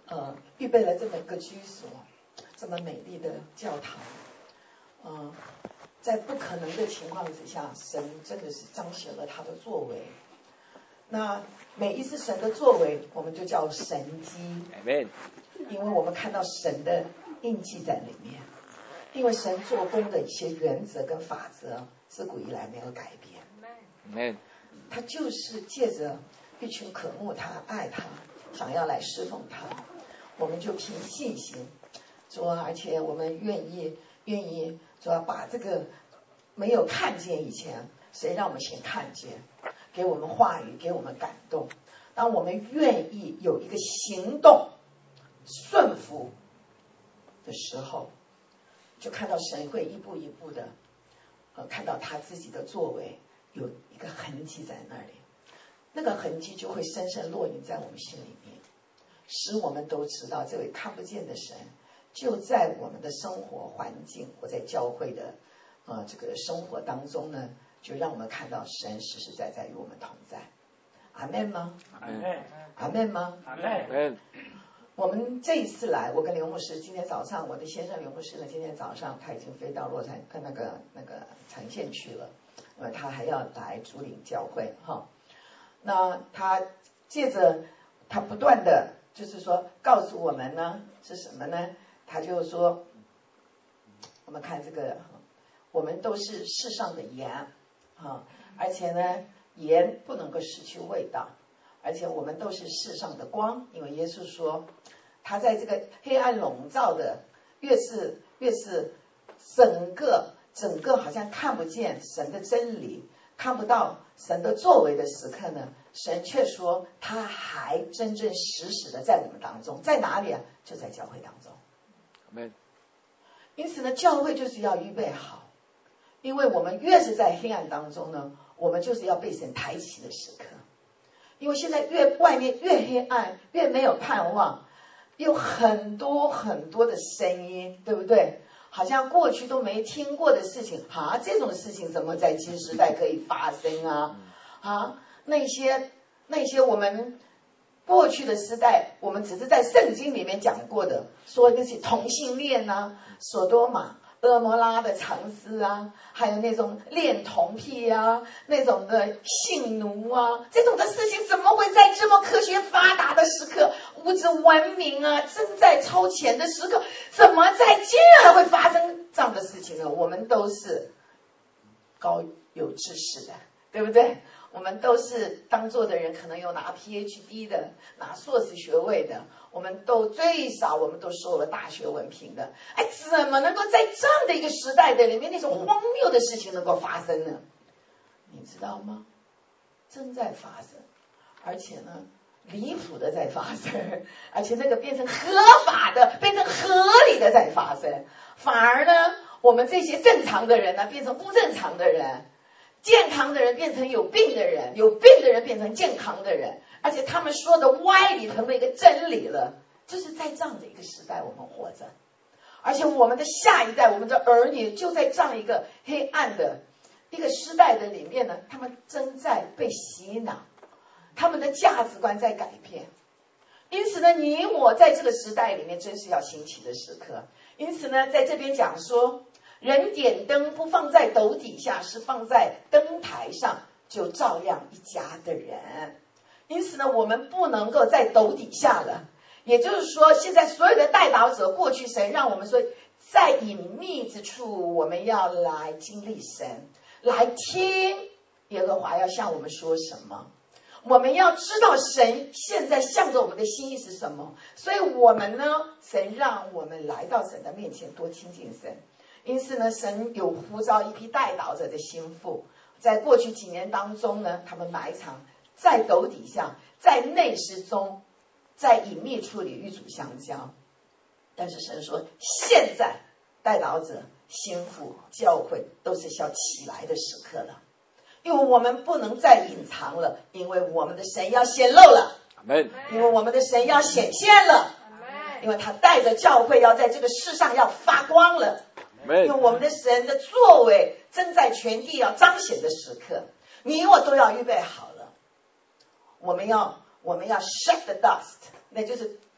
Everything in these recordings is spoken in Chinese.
预备了这么一个居所，这么美丽的教堂，在不可能的情况之下，神真的是彰显了他的作为。那每一次神的作为，我们就叫神迹，因为我们看到神的印记在里面，因为神做工的一些原则跟法则，自古以来没有改变。他就是借着一群渴慕他、爱他、想要来侍奉他，我们就凭信心说，而且我们愿意说把这个没有看见以前，谁让我们先看见，给我们话语，给我们感动。当我们愿意有一个行动顺服的时候，就看到神会一步一步的看到他自己的作为有一个痕迹在那里，那个痕迹就会深深落印在我们心里面，使我们都知道这位看不见的神就在我们的生活环境或在教会的这个生活当中呢，就让我们看到神实实在在与我们同在。阿们吗？阿们吗？阿们。我们这一次来，我跟刘牧师今天早上，我的先生刘牧师呢，今天早上他已经飞到那个产线去了，他还要来主领教会哈。那他借着他不断的就是说告诉我们呢是什么呢？他就说，我们看这个，我们都是世上的盐而且呢盐不能够失去味道，而且我们都是世上的光，因为耶稣说他在这个黑暗笼罩的越是整个好像看不见神的真理，看不到神的作为的时刻呢，神却说他还真真实实的在我们当中。在哪里啊？就在教会当中。因此呢，教会就是要预备好，因为我们越是在黑暗当中呢，我们就是要被神抬起的时刻。因为现在外面越黑暗，越没有盼望，有很多很多的声音，对不对？好像过去都没听过的事情这种事情怎么在新时代可以发生那些我们过去的时代，我们只是在圣经里面讲过的，说那些同性恋索多玛、蛾摩拉的藏私还有那种恋童癖那种的性奴这种的事情怎么会在这么科学发达的时刻，物质文明正在超前的时刻，怎么竟然会发生这样的事情呢？我们都是高有知识的，对不对？我们都是当做的人，可能有拿 PhD 的，拿硕士学位的，我们都最少我们都受了大学文凭的。怎么能够在这样的一个时代的里面，那种荒谬的事情能够发生呢？你知道吗？正在发生，而且呢离谱的在发生，而且那个变成合法的，变成合理的在发生，反而呢我们这些正常的人呢变成不正常的人，健康的人变成有病的人，有病的人变成健康的人，而且他们说的歪理成为一个真理了。就是在这样的一个时代我们活着，而且我们的下一代，我们的儿女就在这样一个黑暗的一个时代的里面呢，他们正在被洗脑，他们的价值观在改变。因此呢，你我在这个时代里面真是要兴起的时刻。因此呢，在这边讲说，人点灯不放在斗底下，是放在灯台上，就照亮一家的人。因此呢，我们不能够在斗底下了。也就是说，现在所有的代祷者，过去神让我们说，在隐秘之处，我们要来经历神，来听耶和华要向我们说什么。我们要知道神现在向着我们的心意是什么，所以我们呢，神让我们来到神的面前，多亲近神。因此呢，神有呼召一批代祷者的心腹，在过去几年当中呢，他们埋藏在斗底下，在内室中，在隐秘处里与主相交。但是神说，现在代祷者、心腹、教会都是要起来的时刻了，因为我们不能再隐藏了，因为我们的神要显露了，因为我们的神要显现了，因为他带着教会要在这个世上要发光了，因为我们的神的作为正在全地要彰显的时刻，你我都要预备好了。我们要 shake the dust， 那就是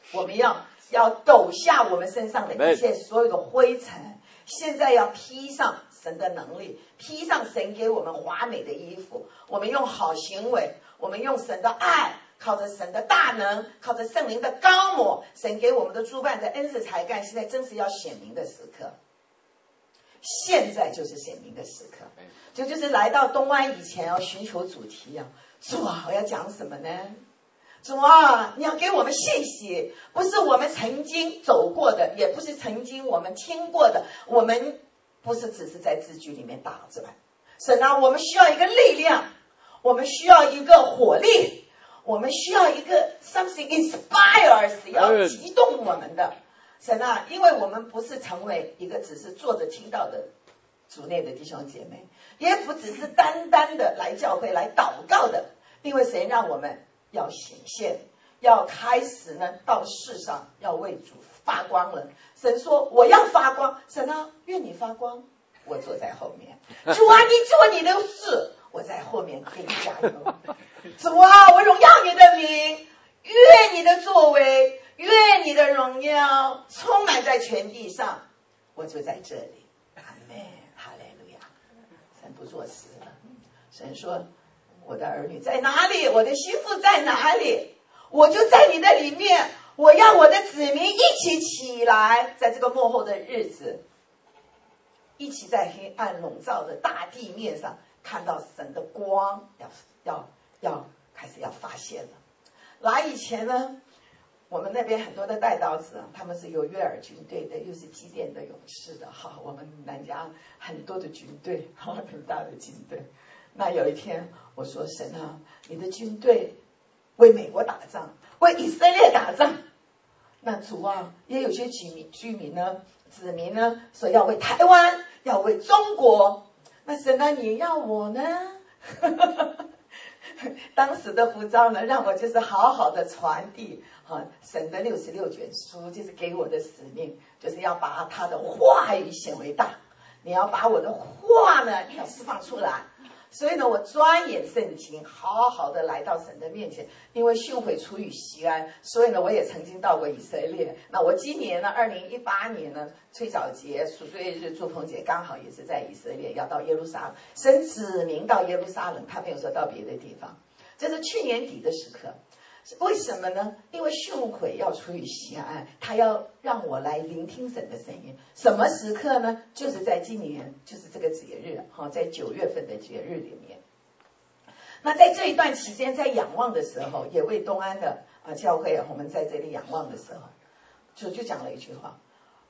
我们要抖下我们身上的一切所有的灰尘，现在要披上神的能力，披上神给我们华美的衣服，我们用好行为，我们用神的爱，靠着神的大能，靠着圣灵的膏抹，神给我们的诸般的恩赐才干，现在真是要显明的时刻，现在就是显明的时刻。就是来到东湾以前要寻求主题啊，主啊，我要讲什么呢？主啊，你要给我们信息，不是我们曾经走过的，也不是曾经我们听过的，我们不是只是在字句里面打着吧。神啊，我们需要一个力量，我们需要一个火力，我们需要一个 something inspires 要激动我们的。神啊，因为我们不是成为一个只是坐着听到的主内的弟兄姐妹，也不只是单单的来教会来祷告的，因为神让我们要显现，要开始呢到世上要为主发光了。神说我要发光，神啊，愿你发光，我坐在后面。主啊，你做你的事，我在后面给你加油。主啊，我荣耀你的名，愿你的作为，愿你的荣耀充满在全地上，我就在这里。阿们，哈利路亚。神不作死了，神说我的儿女在哪里，我的心腹在哪里，我就在你的里面。我要我的子民一起起来，在这个末后的日子，一起在黑暗笼罩的大地面上看到神的光，要开始要发现了。来以前呢，我们那边很多的代祷者，他们是有约尔军队的，又是基甸的勇士的，哈，我们南疆很多的军队，哈，很大的军队。那有一天我说，神啊，你的军队为美国打仗，为以色列打仗，那主啊，也有些居民呢，子民呢，说要为台湾，要为中国。那神啊，你要我呢？当时的呼召呢，让我就是好好的传递神的66卷书，就是给我的使命，就是要把他的话语显为大。你要把我的话呢，要释放出来。所以呢，我钻研圣经，好好的来到神的面前。因为训诲出于西安，所以呢，我也曾经到过以色列。那我今年呢，2018年呢，吹角节、赎罪日、祝棚节，刚好也是在以色列，要到耶路撒冷。神指明到耶路撒冷，他没有说到别的地方。这是去年底的时刻。为什么呢？因为训诲要出于西安，他要让我来聆听神的声音。什么时刻呢？就是在今年，就是这个节日，在9月份的节日里面。那在这一段期间，在仰望的时候，也为东安的教会，我们在这里仰望的时候，就讲了一句话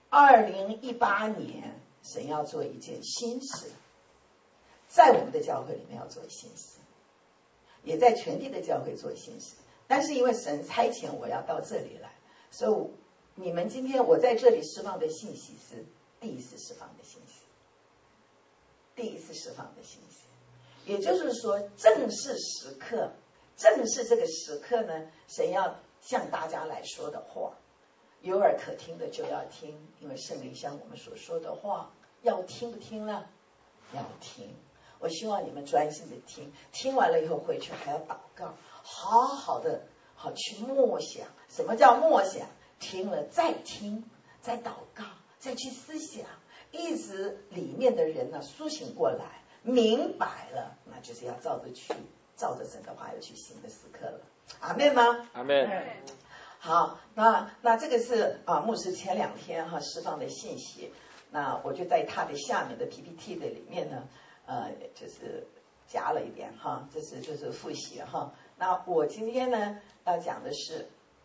：2018年，神要做一件新事，在我们的教会里面要做新事，也在全地的教会做新事。但是因为神差遣我要到这里来，所以你们今天我在这里释放的信息是第一次释放的信息，第一次释放的信息。也就是说，正是时刻，正是这个时刻呢，神要向大家来说的话，有耳可听的就要听，因为圣灵向我们所说的话，要听不听呢？要听。我希望你们专心的听，听完了以后回去还要祷告，好好的去默想。什么叫默想？听了再听，再祷告，再去思想，一直里面的人呢苏醒过来，明白了，那就是要照着神的话要去行的时刻了。阿们吗？ 阿们。 好，那这个是牧师前2天释放的信息。那我就在他的下面的 PPT 的里面呢，就是加了一点这是就是复习那我今天呢要讲的是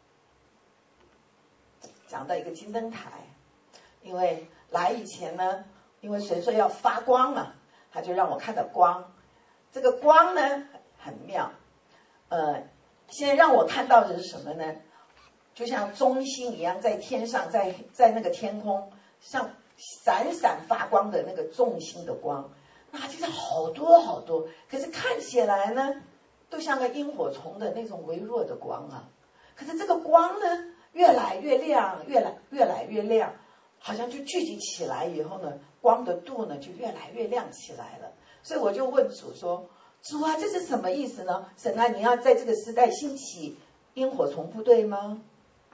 讲到一个金灯台，因为来以前呢，因为神说要发光嘛，他就让我看到光。这个光呢很妙，现在让我看到的是什么呢？就像中星一样，在天上，在那个天空像闪闪发光的那个众星的光，那就是好多好多，可是看起来呢都像个萤火虫的那种微弱的光啊。可是这个光呢越来越亮，越来越亮，好像就聚集起来以后呢，光的度呢就越来越亮起来了。所以我就问主说，主啊，这是什么意思呢？神啊，你要在这个时代兴起萤火虫部队吗？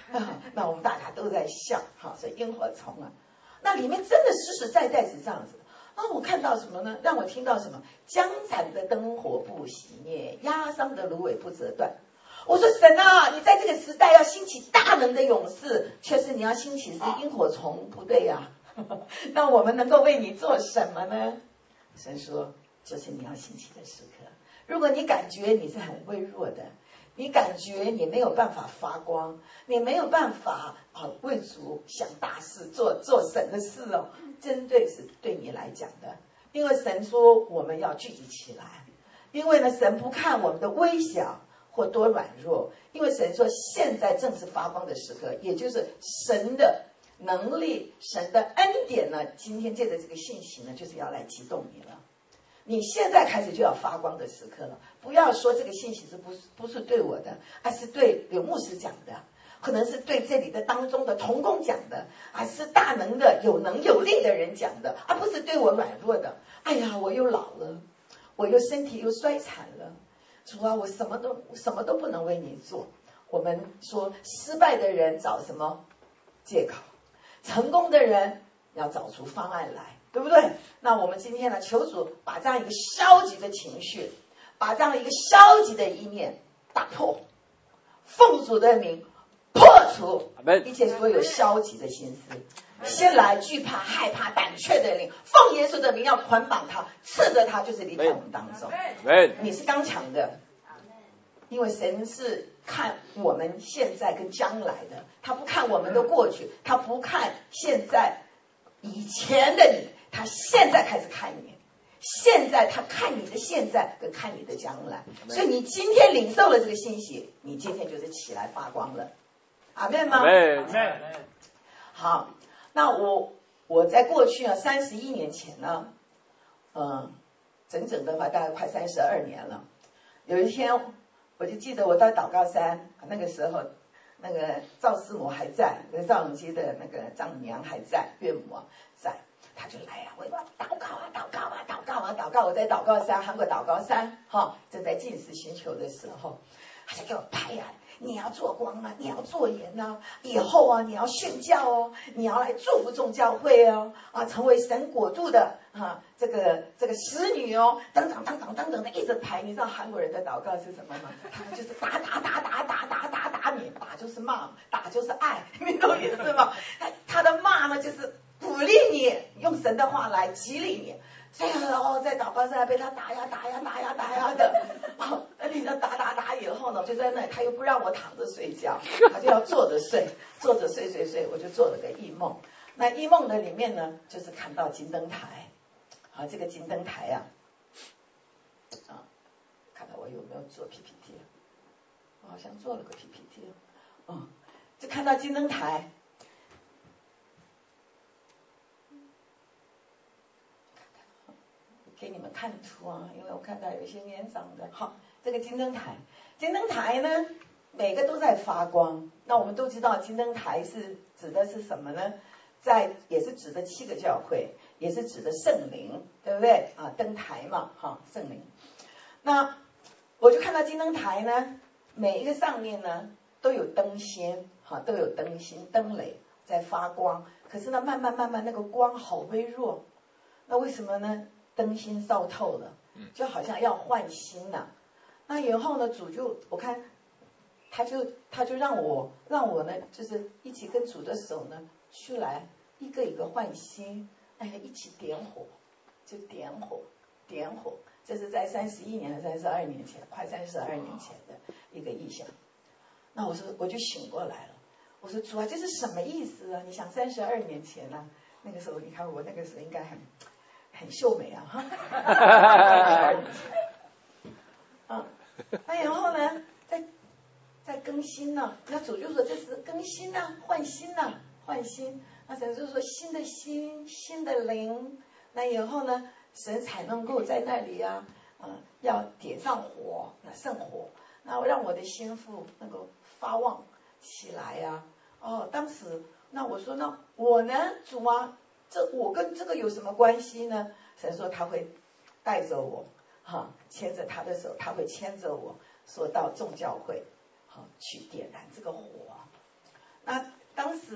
那我们大家都在笑，好，所以萤火虫啊，那里面真的实实在在是这样子。那我看到什么呢？让我听到什么？江残的灯火不熄灭，压伤的芦苇不折断。我说神啊，你在这个时代要兴起大能的勇士，却是你要兴起是萤火虫，不对呀、那我们能够为你做什么呢？神说，就是你要兴起的时刻。如果你感觉你是很微弱的，你感觉你没有办法发光，你没有办法为主想大事，做神的事哦，针对是对你来讲的。因为神说我们要聚集起来，因为呢神不看我们的微小或多软弱，因为神说现在正是发光的时刻，也就是神的能力，神的恩典呢，今天借着这个信息呢，就是要来激动你了。你现在开始就要发光的时刻了，不要说这个信息是不是对我的，而是对刘牧师讲的，可能是对这里的当中的同工讲的，还是大能的有能有力的人讲的，而不是对我软弱的。哎呀，我又老了，我又身体又衰残了，主啊，我什么都不能为你做。我们说失败的人找什么借口，成功的人要找出方案来，对不对？那我们今天呢，求主把这样一个消极的情绪，把这样一个消极的一面打破，奉主的名破除一切所有消极的心思，先来惧怕害怕胆怯的灵，奉耶稣的名要捆绑他，斥责他，就是离开我们当中。你是刚强的，因为神是看我们现在跟将来的，他不看我们的过去，他不看现在以前的你，他现在开始看你，现在他看你的现在跟看你的将来。所以你今天领受了这个信息，你今天就是起来发光了。阿们吗？好，那我在过去31年前呢，整整的话大概快32年了。有一天我就记得我到祷告山，那个时候那个赵师母还在，那个赵永基的那个丈母娘还在，岳母在，他就来我祷告。我在祷告山，韩国祷告山正在禁食寻求的时候，他就给我拍你要做光啊，你要做盐啊，以后你要宣教哦，你要来祝福众教会哦，成为神国度的这个使女哦，等等的一直排。你知道韩国人的祷告是什么吗？他们就是打你，打就是骂，打就是爱，你懂意思吗？他的骂呢就是鼓励你，用神的话来激励你。所以在祷告山被他打呀的，你知道打以后呢，就在那里，他又不让我躺着睡觉，他就要坐着睡，我就做了个异梦。那异梦的里面呢，就是看到金灯台，这个金灯台看到我有没有做 PPT， 我好像做了个 PPT， 就看到金灯台。给你们看图因为我看到有一些年长的。好，这个金灯台呢，每个都在发光。那我们都知道金灯台是指的是什么呢？也是指的7个教会，也是指的圣灵，对不对灯台嘛圣灵。那我就看到金灯台呢，每一个上面呢都有灯芯都有灯芯灯蕾在发光，可是呢慢慢那个光好微弱。那为什么呢？灯芯烧透了，就好像要换新了。那以后呢，主就我看他就让我呢，就是一起跟主的手呢，去来一个一个换新，一起点火，就点火。这是在31年还是32年前，快32年前的一个意象。那我就醒过来了，我说主啊，这是什么意思啊？你想32年前那个时候，你看我那个时候应该很秀美然后呢再更新呢，那主就说这是更新换新那神就说新的心，新的灵。那以后呢，神才能够在那里要点上火，那圣火，那让我的心腹能够发旺起来当时那我说那我呢，主我跟这个有什么关系呢？神说他会带着我牵着他的手，他会牵着我说到众教会去点燃这个火。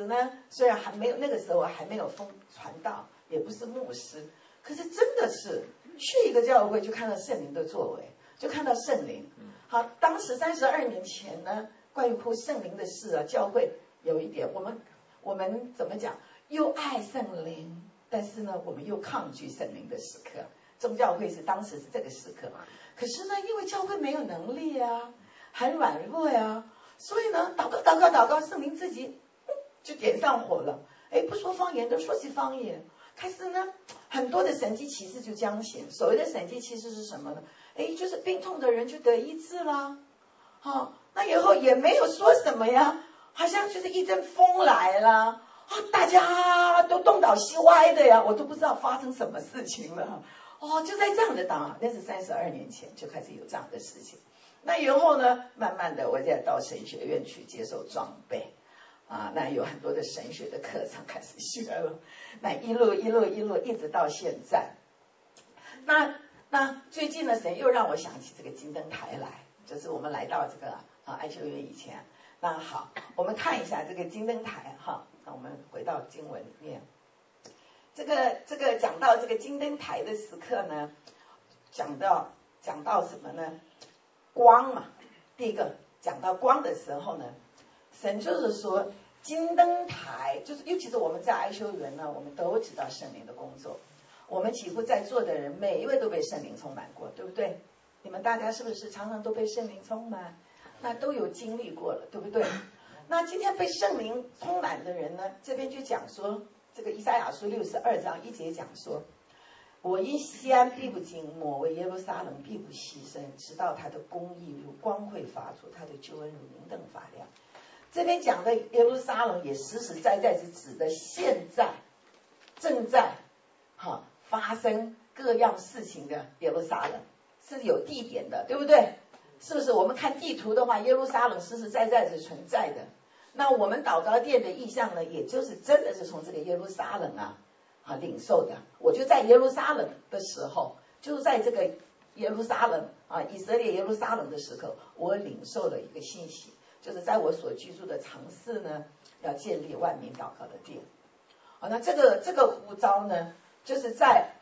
子呢，虽然还没有那个时候还没有传道，也不是牧师，可是真的是去一个教会就看到圣灵的作为，就看到圣灵。好，当时32年前呢，关于呼圣灵的事啊，教会有一点，我们怎么讲？又爱圣灵，但是呢，我们又抗拒圣灵的时刻。宗教会是当时是这个时刻，可是呢，因为教会没有能力啊，很软弱呀，所以呢，祷告，圣灵自己就点上火了。不说方言的说起方言，开始呢，很多的神迹奇事就彰显。所谓的神迹奇事是什么呢？就是病痛的人就得医治啦。那以后也没有说什么呀，好像就是一阵风来了，大家都东倒西歪的呀，我都不知道发生什么事情了。就在这样的档，那是32年前就开始有这样的事情。那以后呢，慢慢的我再到神学院去接受装备那有很多的神学的课程开始学了，那一路一直到现在。那最近呢，神又让我想起这个金灯台来，就是我们来到这个爱修院以前。那好，我们看一下这个金灯台那我们回到经文里面。这个讲到这个金灯台的时刻呢，讲到什么呢？光嘛。第一个讲到光的时候呢，神就是说金灯台，就是尤其是我们在爱修园呢，我们都知道圣灵的工作。我们几乎在座的人每一位都被圣灵充满过，对不对？你们大家是不是常常都被圣灵充满？那都有经历过了，对不对？那今天被圣灵充满的人呢，这边就讲说，这个以赛亚书62章1节讲说，我因西安必不惊魔，为耶路撒冷必不牺牲，直到他的公义如光辉发出，他的救恩如明灯发亮。这边讲的耶路撒冷也实实在在是指的现在正在发生各样事情的耶路撒冷，是有地点的，对不对？是不是？我们看地图的话，耶路撒冷实实在在是存在的。那我们祷告殿的意象呢，也就是真的是从这个耶路撒冷领受的。我就在耶路撒冷的时候，就是在这个耶路撒冷以色列耶路撒冷的时候，我领受了一个信息，就是在我所居住的城市呢，要建立万民祷告的殿。那这个呼召呢，就是在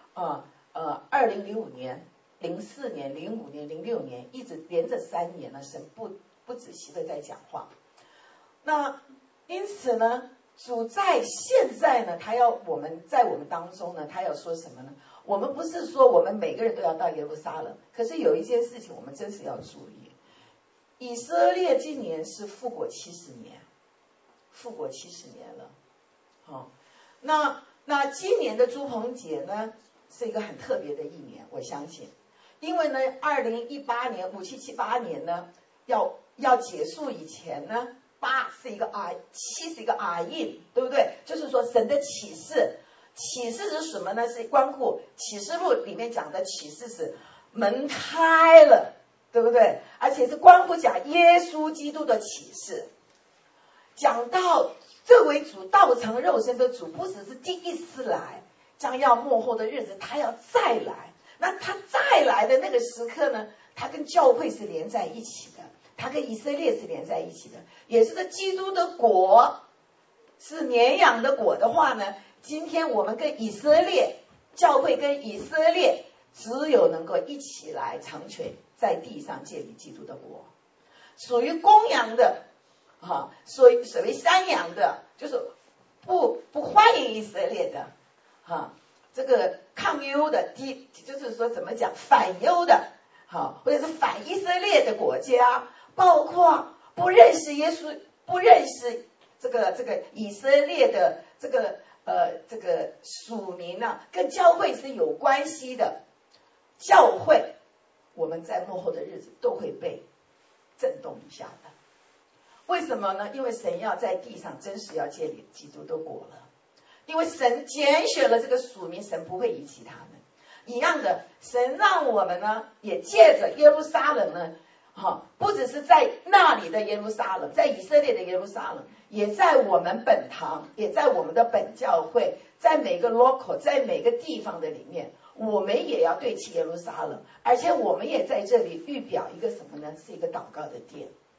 2005年、04年、05年、06年，一直连着3年呢，神不仔细的在讲话。那因此呢，主在现在呢，他要我们在我们当中呢，他要说什么呢？我们不是说我们每个人都要到耶路撒冷，可是有一件事情我们真是要注意，以色列今年是复国70年了。那今年的朱棚节呢，是一个很特别的一年，我相信，因为呢2018年5778年呢要结束以前呢，8是一个7是一个印，对不对？就是说神的启示是什么呢？是关乎启示录里面讲的启示是门开了，对不对？而且是关乎讲耶稣基督的启示，讲到这位主道成肉身的主，不只是第一次来，将要末后的日子他要再来。那他再来的那个时刻呢，他跟教会是连在一起的，他跟以色列是连在一起的，也是基督的果是绵羊的果的话呢，今天我们跟以色列教会跟以色列只有能够一起来成全在地上建立基督的国。属于公羊的所谓山羊的，就是不欢迎以色列的这个抗忧的，就是说怎么讲反忧的或者是反以色列的国家，包括不认识耶稣，不认识这个以色列的这个属民跟教会是有关系的教会，我们在末后的日子都会被震动一下的。为什么呢？因为神要在地上真实要建立基督的国了，因为神拣选了这个属民，神不会遗弃他们。一样的，神让我们呢也借着耶路撒冷呢不只是在那里的耶路撒冷，在以色列的耶路撒冷，也在我们本堂，也在我们的本教会，在每个 local， 在每个地方的里面，我们也要对齐耶路撒冷，而且我们也在这里预表一个什么呢？是一个祷告的殿。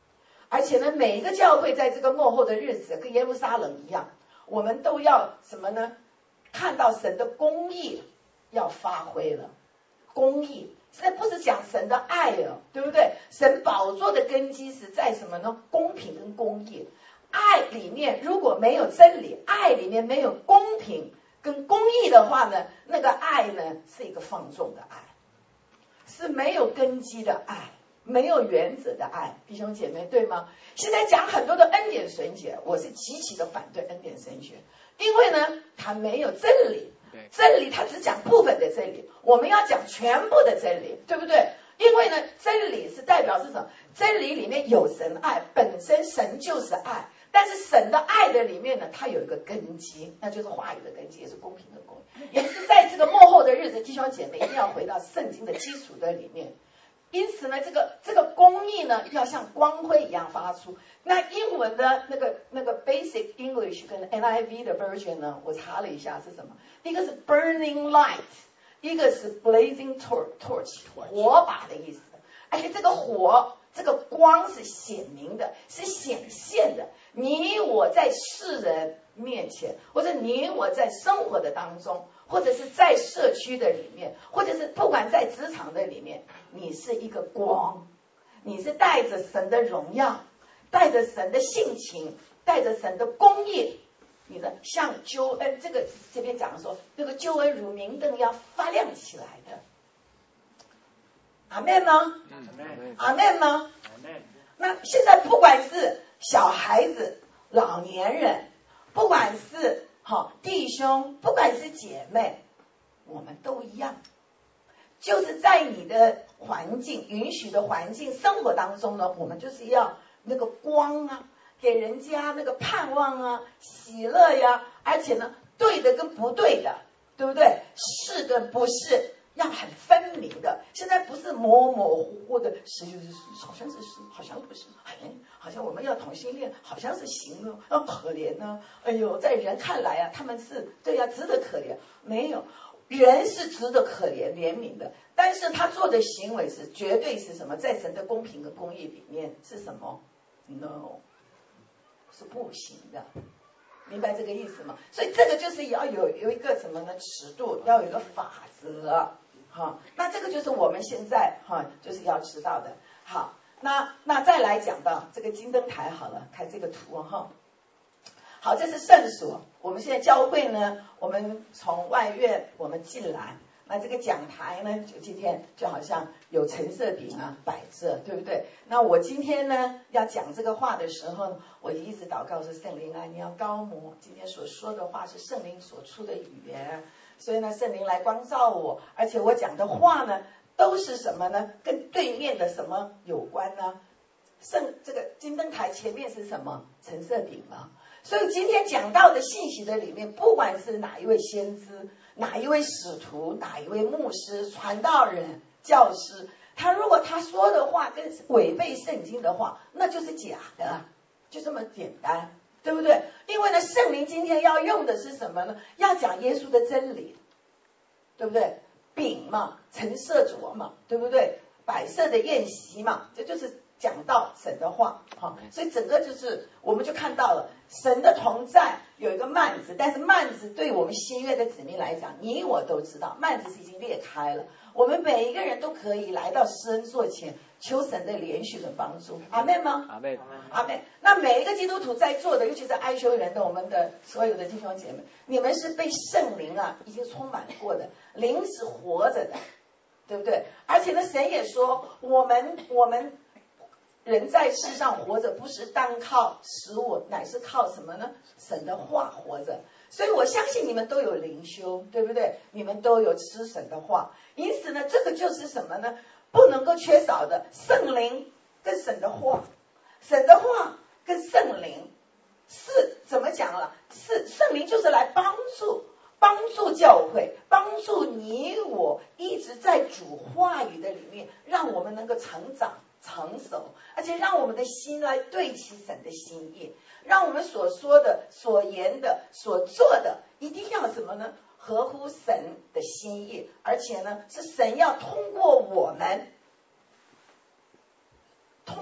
而且呢，每一个教会在这个末后的日子，跟耶路撒冷一样，我们都要什么呢？看到神的公义要发挥了。公义现在不是讲神的爱了，对不对？神宝座的根基是在什么呢？公平跟公义。爱里面如果没有真理，爱里面没有公平跟公义的话呢，那个爱呢是一个放纵的爱，是没有根基的爱，没有原则的爱。弟兄姐妹，对吗？现在讲很多的恩典神学，我是极其的反对恩典神学，因为呢它没有真理，真理它只讲部分的真理，我们要讲全部的真理，对不对？因为呢真理是代表是什么？真理里面有神爱，本身神就是爱，但是神的爱的里面呢，它有一个根基，那就是话语的根基，也是公平的公义，也是在这个末后的日子，弟兄姐妹一定要回到圣经的基础的里面。因此呢，这个公义呢，要像光辉一样发出。那英文的那个 Basic English 跟 NIV 的 version 呢，我查了一下是什么？一个是 burning light， 一个是 blazing torch， 火把的意思。而且这个火，这个光是显明的，是显现的。你我在世人面前，或者你我在生活的当中，或者是在社区的里面，或者是不管在职场的里面，你是一个光，你是带着神的荣耀，带着神的性情，带着神的公义，你的像救恩，这边讲说，那个救恩如明灯要发亮起来的。阿们吗？阿们吗？那现在不管是小孩子、老年人，不管是弟兄，不管是姐妹，我们都一样，就是在你的环境允许的环境生活当中呢，我们就是要那个光啊，给人家那个盼望啊、喜乐呀，而且呢，对的跟不对的，对不对？是跟不是要很分明的。现在不是模模糊糊的，是好像是好像不是，好像我们要同性恋，好像是行了，可怜呢。哎呦，在人看来啊，他们是对呀，值得可怜。没有，人是值得可怜怜悯的，但是他做的行为是绝对是什么？在神的公平和公义里面是什么 ？No， 是不行的。明白这个意思吗？所以这个就是要有一个什么呢？尺度，要有一个法则。那这个就是我们现在就是要知道的。好，那再来讲到这个金灯台好了，看这个图好，这是圣所。我们现在教会呢，我们从外院我们进来，那这个讲台呢，就今天就好像有陈设饼啊摆着，对不对？那我今天呢要讲这个话的时候，我一直祷告是圣灵啊，你要高摩今天所说的话是圣灵所出的语言，所以呢圣灵来光照我，而且我讲的话呢都是什么呢？跟对面的什么有关呢？这个金灯台前面是什么？陈设饼嘛。所以今天讲到的信息的里面，不管是哪一位先知，哪一位使徒，哪一位牧师、传道人、教师，他如果他说的话跟违背圣经的话，那就是假的，就这么简单，对不对？因为呢，圣灵今天要用的是什么呢？要讲耶稣的真理，对不对？饼嘛，陈设着嘛，对不对？摆设的宴席嘛，这就是讲到神的话。所以整个就是我们就看到了神的同在有一个幔子，但是幔子对我们新约的子民来讲，你我都知道幔子是已经裂开了，我们每一个人都可以来到施恩座前求神的怜恤跟帮助。阿们吗？ 阿们， 阿们。那每一个基督徒在座的，尤其是爱修人的我们的所有的弟兄姐妹，你们是被圣灵已经充满过的，灵是活着的，对不对？而且呢，神也说我们人在世上活着，不是单靠食物，乃是靠什么呢？神的话活着。所以我相信你们都有灵修，对不对？你们都有吃神的话，因此呢，这个就是什么呢？不能够缺少的，圣灵跟神的话，神的话跟圣灵是怎么讲了？是圣灵就是来帮助教会，帮助你我一直在主话语的里面，让我们能够成长成熟，而且让我们的心来对齐神的心意，让我们所说的、所言的、所做的，一定要什么呢？合乎神的心意，而且呢，是神要通过我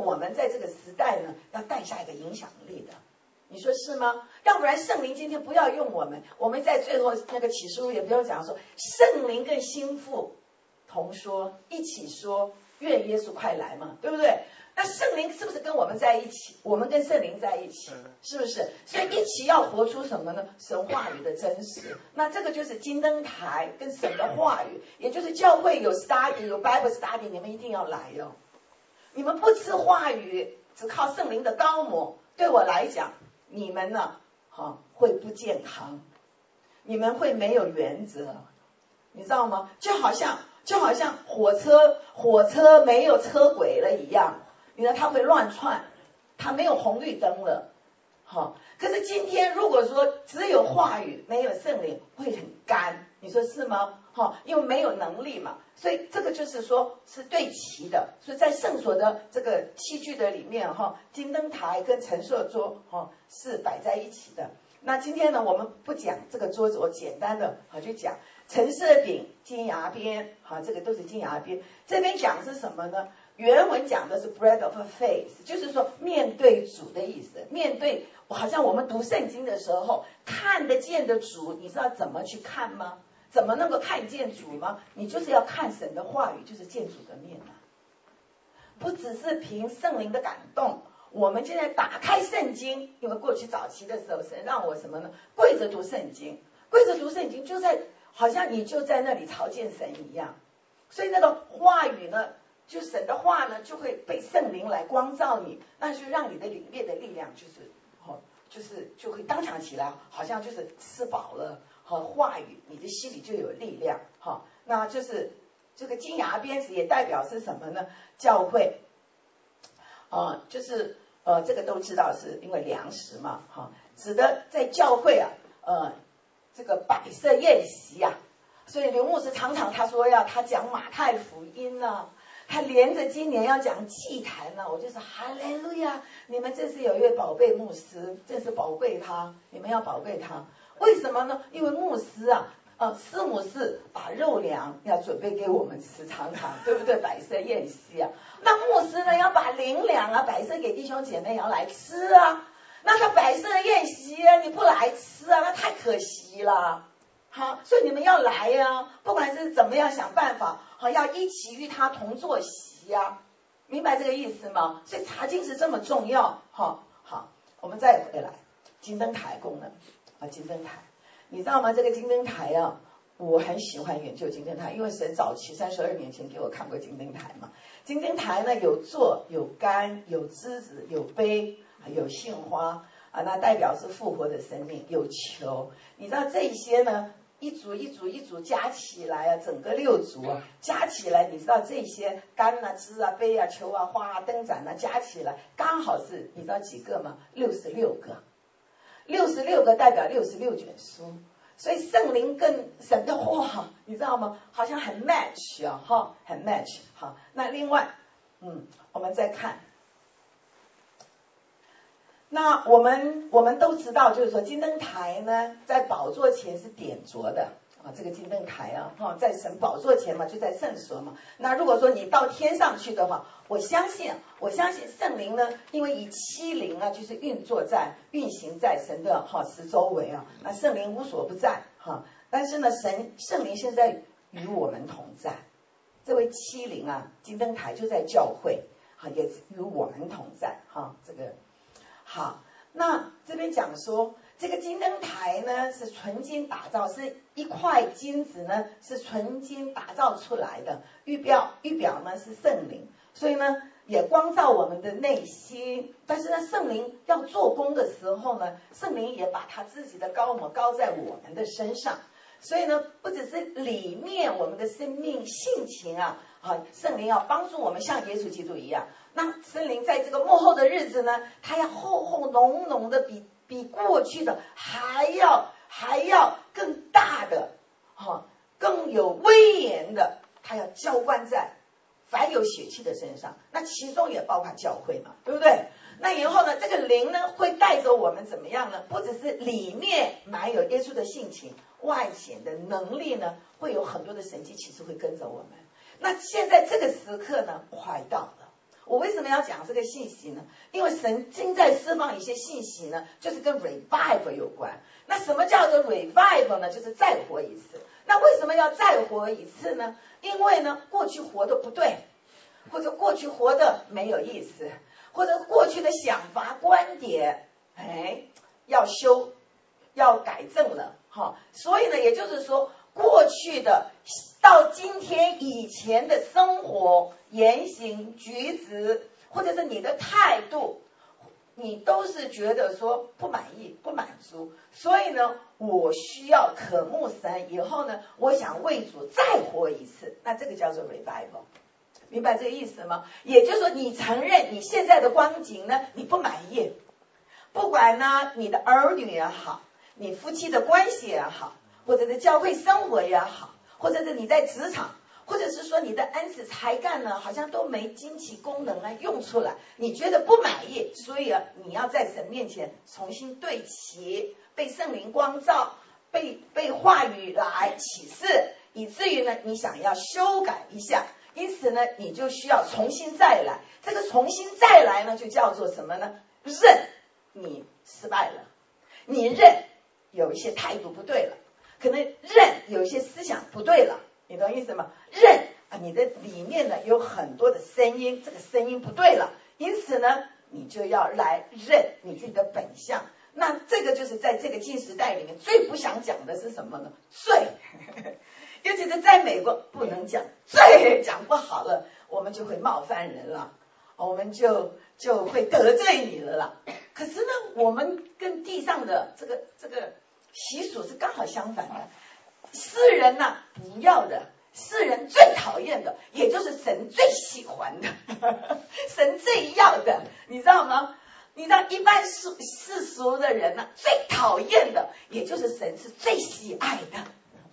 我们在这个时代呢，要带下一个影响力的。你说是吗？要不然圣灵今天不要用我们，我们在最后那个启示录也不用讲说，圣灵跟心腹同说，一起说，愿耶稣快来嘛，对不对？那圣灵是不是跟我们在一起？我们跟圣灵在一起，是不是？所以一起要活出什么呢？神话语的真实。那这个就是金灯台跟神的话语，也就是教会有 study 有 Bible study， 你们一定要来哦。你们不吃话语，只靠圣灵的膏抹，对我来讲，你们呢，会不健康，你们会没有原则，你知道吗？就好像火车没有车轨了一样。你看它会乱窜，它没有红绿灯了，可是今天如果说只有话语没有圣灵，会很干，你说是吗？因为没有能力嘛，所以这个就是说是对齐的。所以在圣所的这个器具的里面，金灯台跟陈设桌是摆在一起的。那今天呢，我们不讲这个桌子，我简单的就讲陈设饼、金牙边，这个都是金牙边。这边讲是什么呢？原文讲的是 bread of faith， 就是说面对主的意思。面对，好像我们读圣经的时候看得见的主，你知道怎么去看吗？怎么能够看见主吗？你就是要看神的话语，就是见主的面啊。不只是凭圣灵的感动，我们现在打开圣经，因为过去早期的时候，神让我什么呢？跪着读圣经，跪着读圣经，就在好像你就在那里朝见神一样。所以那个话语呢，就神的话呢，就会被圣灵来光照你，那就让你的里面的力量就会当场起来，好像就是吃饱了话语，你的心里就有力量那就是这个金牙边也代表是什么呢？教会就是这个都知道是因为粮食嘛指的在教会这个摆设宴席所以刘牧师常常他说他讲马太福音他连着今年要讲祭坛我就说哈利路亚，你们这是有一位宝贝牧师，真是宝贵他，你们要宝贵他。为什么呢？因为牧师师母是把肉粮要准备给我们吃，常常对不对？摆设宴席那牧师呢要把灵粮摆设给弟兄姐妹要来吃那他摆设宴席你不来吃那太可惜了所以你们要来不管是怎么样想办法要一起与他同坐席明白这个意思吗？所以查经是这么重要好，我们再回来金灯台功能金灯台，你知道吗？这个金灯台我很喜欢研究金灯台，因为神早期32年前给我看过金灯台嘛。金灯台呢有座有杆有枝子有杯有杏花那代表是复活的生命，有球。你知道这些呢一组一组一组加起来整个6组加起来，你知道这些杆枝杯球花灯盏加起来刚好是你知道几个吗？66个，66个代表66卷书。所以圣灵跟神的话你知道吗？好像很 match 很 match 那另外我们再看，那我们都知道，就是说金灯台呢在宝座前是点着的这个金灯台在神宝座前嘛，就在圣所嘛。那如果说你到天上去的话，我相信圣灵呢，因为以7灵就是运行在神的四周围那圣灵无所不在但是呢圣灵现在与我们同在，这位7灵金灯台就在教会也与我们同在这个好。那这边讲说这个金灯台呢是纯金打造，是一块金子呢是纯金打造出来的，预表呢是圣灵，所以呢也光照我们的内心。但是呢圣灵要做工的时候呢，圣灵也把他自己的膏抹膏在我们的身上，所以呢不只是里面我们的生命性情圣灵要帮助我们像耶稣基督一样。那圣灵在这个末后的日子呢，他要厚厚浓浓的比过去的还要更大的更有威严的，他要浇灌在凡有血气的身上，那其中也包括教会嘛，对不对？那以后呢这个灵呢会带着我们怎么样呢？不只是里面满有耶稣的性情，外显的能力呢会有很多的神迹奇事会跟着我们。那现在这个时刻呢快到了， 我为什么要讲这个信息呢？因为神正在释放一些信息呢，就是跟 revival 有关。那什么叫做 revival 呢？就是再活一次。那为什么要再活一次呢？因为呢，过去活的不对，或者过去活的没有意思，或者过去的想法观点，要修，要改正了，所以呢，也就是说，过去的到今天以前的生活言行举止，或者是你的态度，你都是觉得说不满意不满足，所以呢，我需要渴慕神，以后呢，我想为主再活一次，那这个叫做 revival， 明白这个意思吗？也就是说，你承认你现在的光景呢，你不满意，不管呢你的儿女也好，你夫妻的关系也好，或者是教会生活也好，或者是你在职场，或者是说你的恩赐才干呢，好像都没精气功能用出来，你觉得不满意，所以你要在神面前重新对齐，被圣灵光照，被话语来启示，以至于呢你想要修改一下，因此呢你就需要重新再来。这个重新再来呢，就叫做什么呢？认你失败了，你认有一些态度不对了，可能认有一些思想不对了，你懂意思吗？认你的里面呢有很多的声音，这个声音不对了，因此呢你就要来认你自己的本相。那这个就是在这个近时代里面最不想讲的是什么呢？罪尤其是在美国不能讲罪，讲不好了我们就会冒犯人了，我们就会得罪你了啦。可是呢，我们跟地上的这个习俗是刚好相反的。世人呢不要的，世人最讨厌的，也就是神最喜欢的神最要的，你知道吗？你知道一般世俗的人呢，最讨厌的，也就是神是最喜爱的。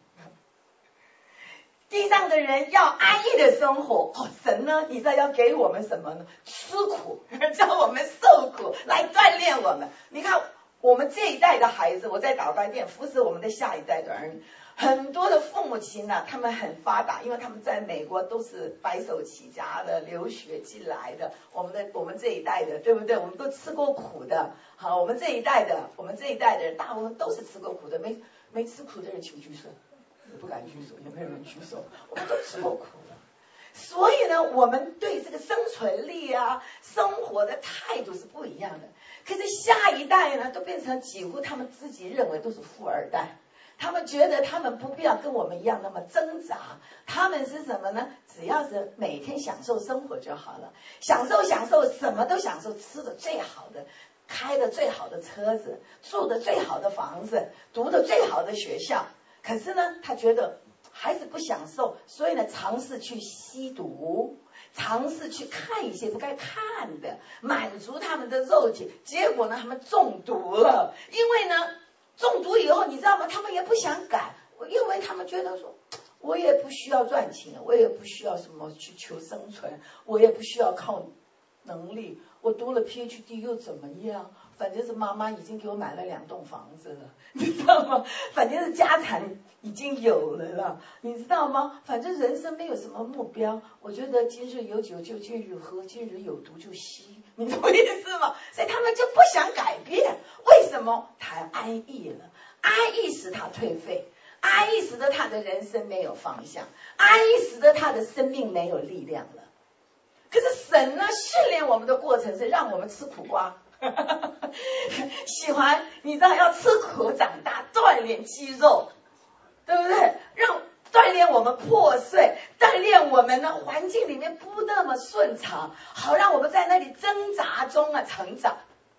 地上的人要安逸的生活，神呢，你知道要给我们什么呢？吃苦，叫我们受苦，来锻炼我们。你看我们这一代的孩子，我在祷告店服侍我们的下一代的儿女，很多的父母亲呢，他们很发达，因为他们在美国都是白手起家的，留学进来的。我们这一代的，对不对？我们都吃过苦的。好，我们这一代的人，大部分都是吃过苦的，没吃苦的人请举手。不敢举手，有没有人举手？我们都吃过苦了，所以呢，我们对这个生存力啊、生活的态度是不一样的。可是下一代呢，都变成几乎他们自己认为都是富二代，他们觉得他们不必要跟我们一样那么挣扎，他们是什么呢？只要是每天享受生活就好了，享受什么都享受，吃的最好的，开的最好的车子，住的最好的房子，读的最好的学校。可是呢，他觉得还是不享受，所以呢，尝试去吸毒，尝试去看一些不该看的，满足他们的肉体。结果呢，他们中毒了。因为呢，中毒以后，你知道吗？他们也不想改，因为他们觉得说，我也不需要赚钱，我也不需要什么去求生存，我也不需要靠能力，我读了 PhD 又怎么样？反正是妈妈已经给我买了2栋房子了，你知道吗？反正是家产已经有了啦，你知道吗？反正人生没有什么目标，我觉得今日有酒就今日喝，今日有毒就吸，你懂我意思吗？所以他们就不想改变。为什么？他安逸了，安逸使他颓废，安逸使得他的人生没有方向，安逸使得他的生命没有力量了。可是神呢，训练我们的过程是让我们吃苦瓜喜欢你知道要吃苦长大，锻炼肌肉，对不对？锻炼我们破碎，锻炼我们呢环境里面不那么顺畅，好让我们在那里挣扎中成长。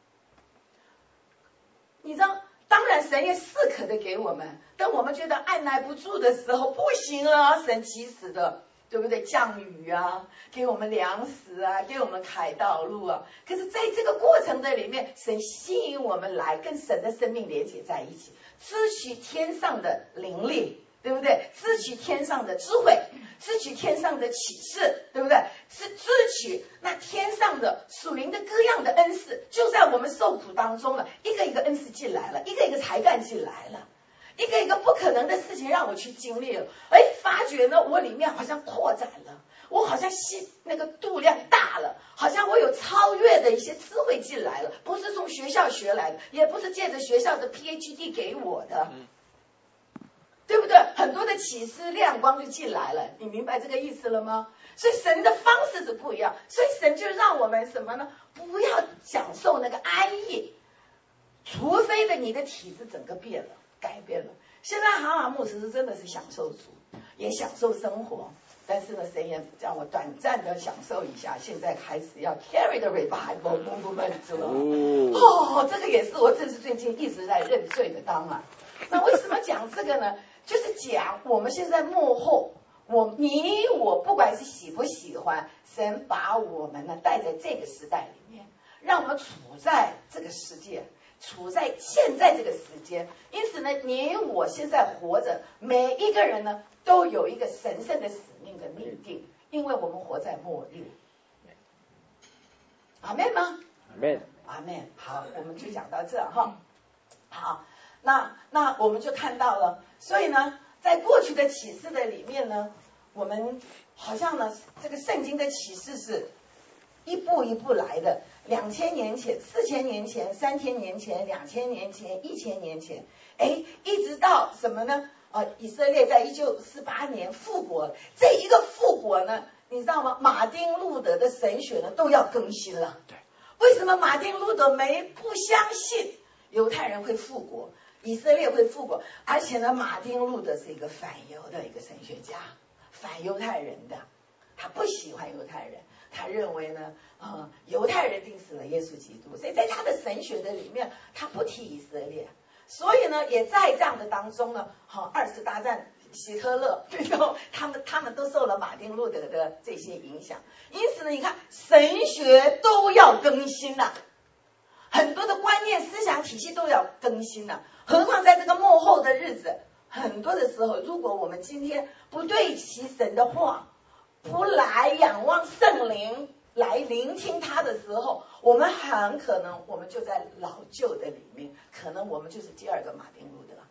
你知道，当然神也适可的给我们，当我们觉得按耐不住的时候，不行了，神及时的，对不对？降雨啊，给我们粮食啊，给我们开道路啊。可是在这个过程的里面，神吸引我们来跟神的生命连接在一起，支取天上的灵力，对不对？支取天上的智慧，支取天上的启示，对不对？是支取那天上的属灵的各样的恩赐，就在我们受苦当中了，一个一个恩赐进来了，一个一个才干进来了，一个一个不可能的事情让我去经历了，发觉呢我里面好像扩展了， 我好像那个度量大了，好像我有超越的一些智慧进来了，不是从学校学来的，也不是借着学校的 PhD 给我的，对不对？很多的启示亮光就进来了，你明白这个意思了吗？所以神的方式是不一样，所以神就让我们什么呢？不要享受那个安逸，除非的你的体质整个变了，改变了。现在哈牧师是真的是享受主，也享受生活，但是呢，神也让我短暂的享受一下。现在开始要 carry the revival movement 了。这个也是我这是最近一直在认罪的。当然，那为什么讲这个呢？就是讲我们现在幕后，你我不管是喜不喜欢，神把我们呢带在这个时代里面，让我们处在这个世界。处在现在这个时间，因此呢，你我现在活着，每一个人呢都有一个神圣的使命的命定，因为我们活在末日。阿们吗？ 阿们， 阿们。好，我们就讲到这哈。好，那我们就看到了，所以呢，在过去的启示的里面呢，我们好像呢，这个圣经的启示是一步一步来的。2000年前、4000年前、3000年前、2000年前、1000年前，一直到什么呢？以色列在1948年复国，这一个复国呢，你知道吗？马丁路德的神学呢都要更新了。对，为什么马丁路德不相信犹太人会复国，以色列会复国？而且呢，马丁路德是一个反犹的一个神学家，反犹太人的，他不喜欢犹太人。他认为呢，犹太人定死了耶稣基督，所以在他的神学的里面，他不提以色列。所以呢，也在这样的当中呢，二次大战希特勒，然后他们都受了马丁路德的这些影响。因此呢，你看神学都要更新了，很多的观念、思想体系都要更新了。何况在这个末后的日子，很多的时候，如果我们今天不对齐神的话，不来仰望圣灵，来聆听他的时候，我们很可能我们就在老旧的里面，可能我们就是第二个马丁路德。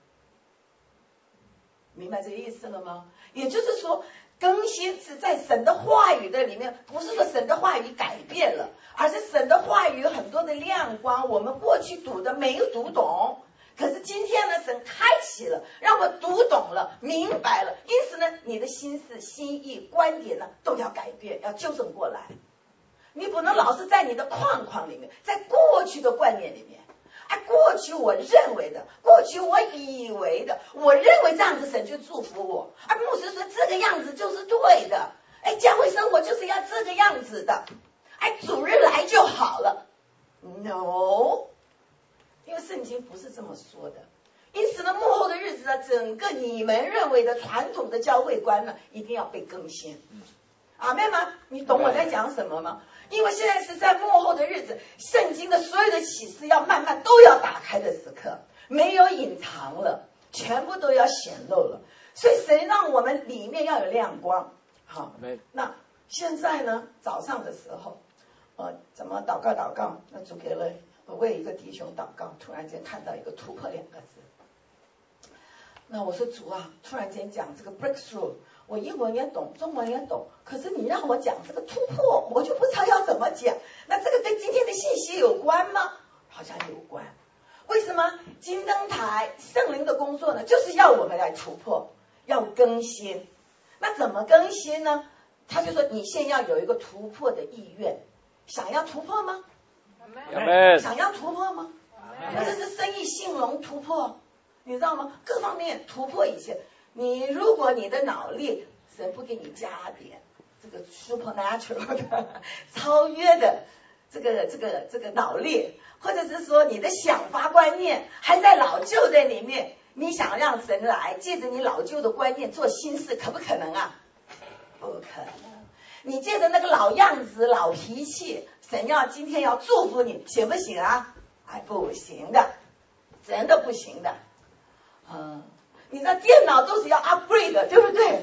明白这个意思了吗？也就是说，更新是在神的话语的里面，不是说神的话语改变了，而是神的话语有很多的亮光，我们过去读的没有读懂，可是今天呢，神开启了，让我读懂了，明白了。因此呢，你的心思、心意、观点呢，都要改变，要纠正过来。你不能老是在你的框框里面，在过去的观念里面，过去我认为的，过去我以为的，我认为这样子神就祝福我，牧师说这个样子就是对的，教会生活就是要这个样子的，主日来就好了。No。因为圣经不是这么说的，因此呢，幕后的日子呢，整个你们认为的传统的教会观呢，一定要被更新。阿们吗？你懂我在讲什么吗？因为现在是在幕后的日子，圣经的所有的启示要慢慢都要打开的时刻，没有隐藏了，全部都要显露了。所以神让我们里面要有亮光。好，那现在呢，早上的时候，怎么祷告？那主给了。我为一个弟兄祷告，突然间看到一个突破2个字。那我说主啊，突然间讲这个 breakthrough， 我英文也懂，中文也懂，可是你让我讲这个突破，我就不知道要怎么讲。那这个跟今天的信息有关吗？好像有关。为什么金灯台圣灵的工作呢？就是要我们来突破，要更新。那怎么更新呢？他就说你先要有一个突破的意愿，想要突破吗？想要突破吗？或者是生意兴隆突破，你知道吗？各方面突破一些。如果你的脑力神不给你加点这个 supernatural 的超越的这个脑力，或者是说你的想法观念还在老旧的里面，你想让神来借着你老旧的观念做新事，可不可能啊？不可能。你借着那个老样子、老脾气，神今天要祝福你，行不行啊？不行的，真的不行的。你知道电脑都是要 upgrade 的，对不对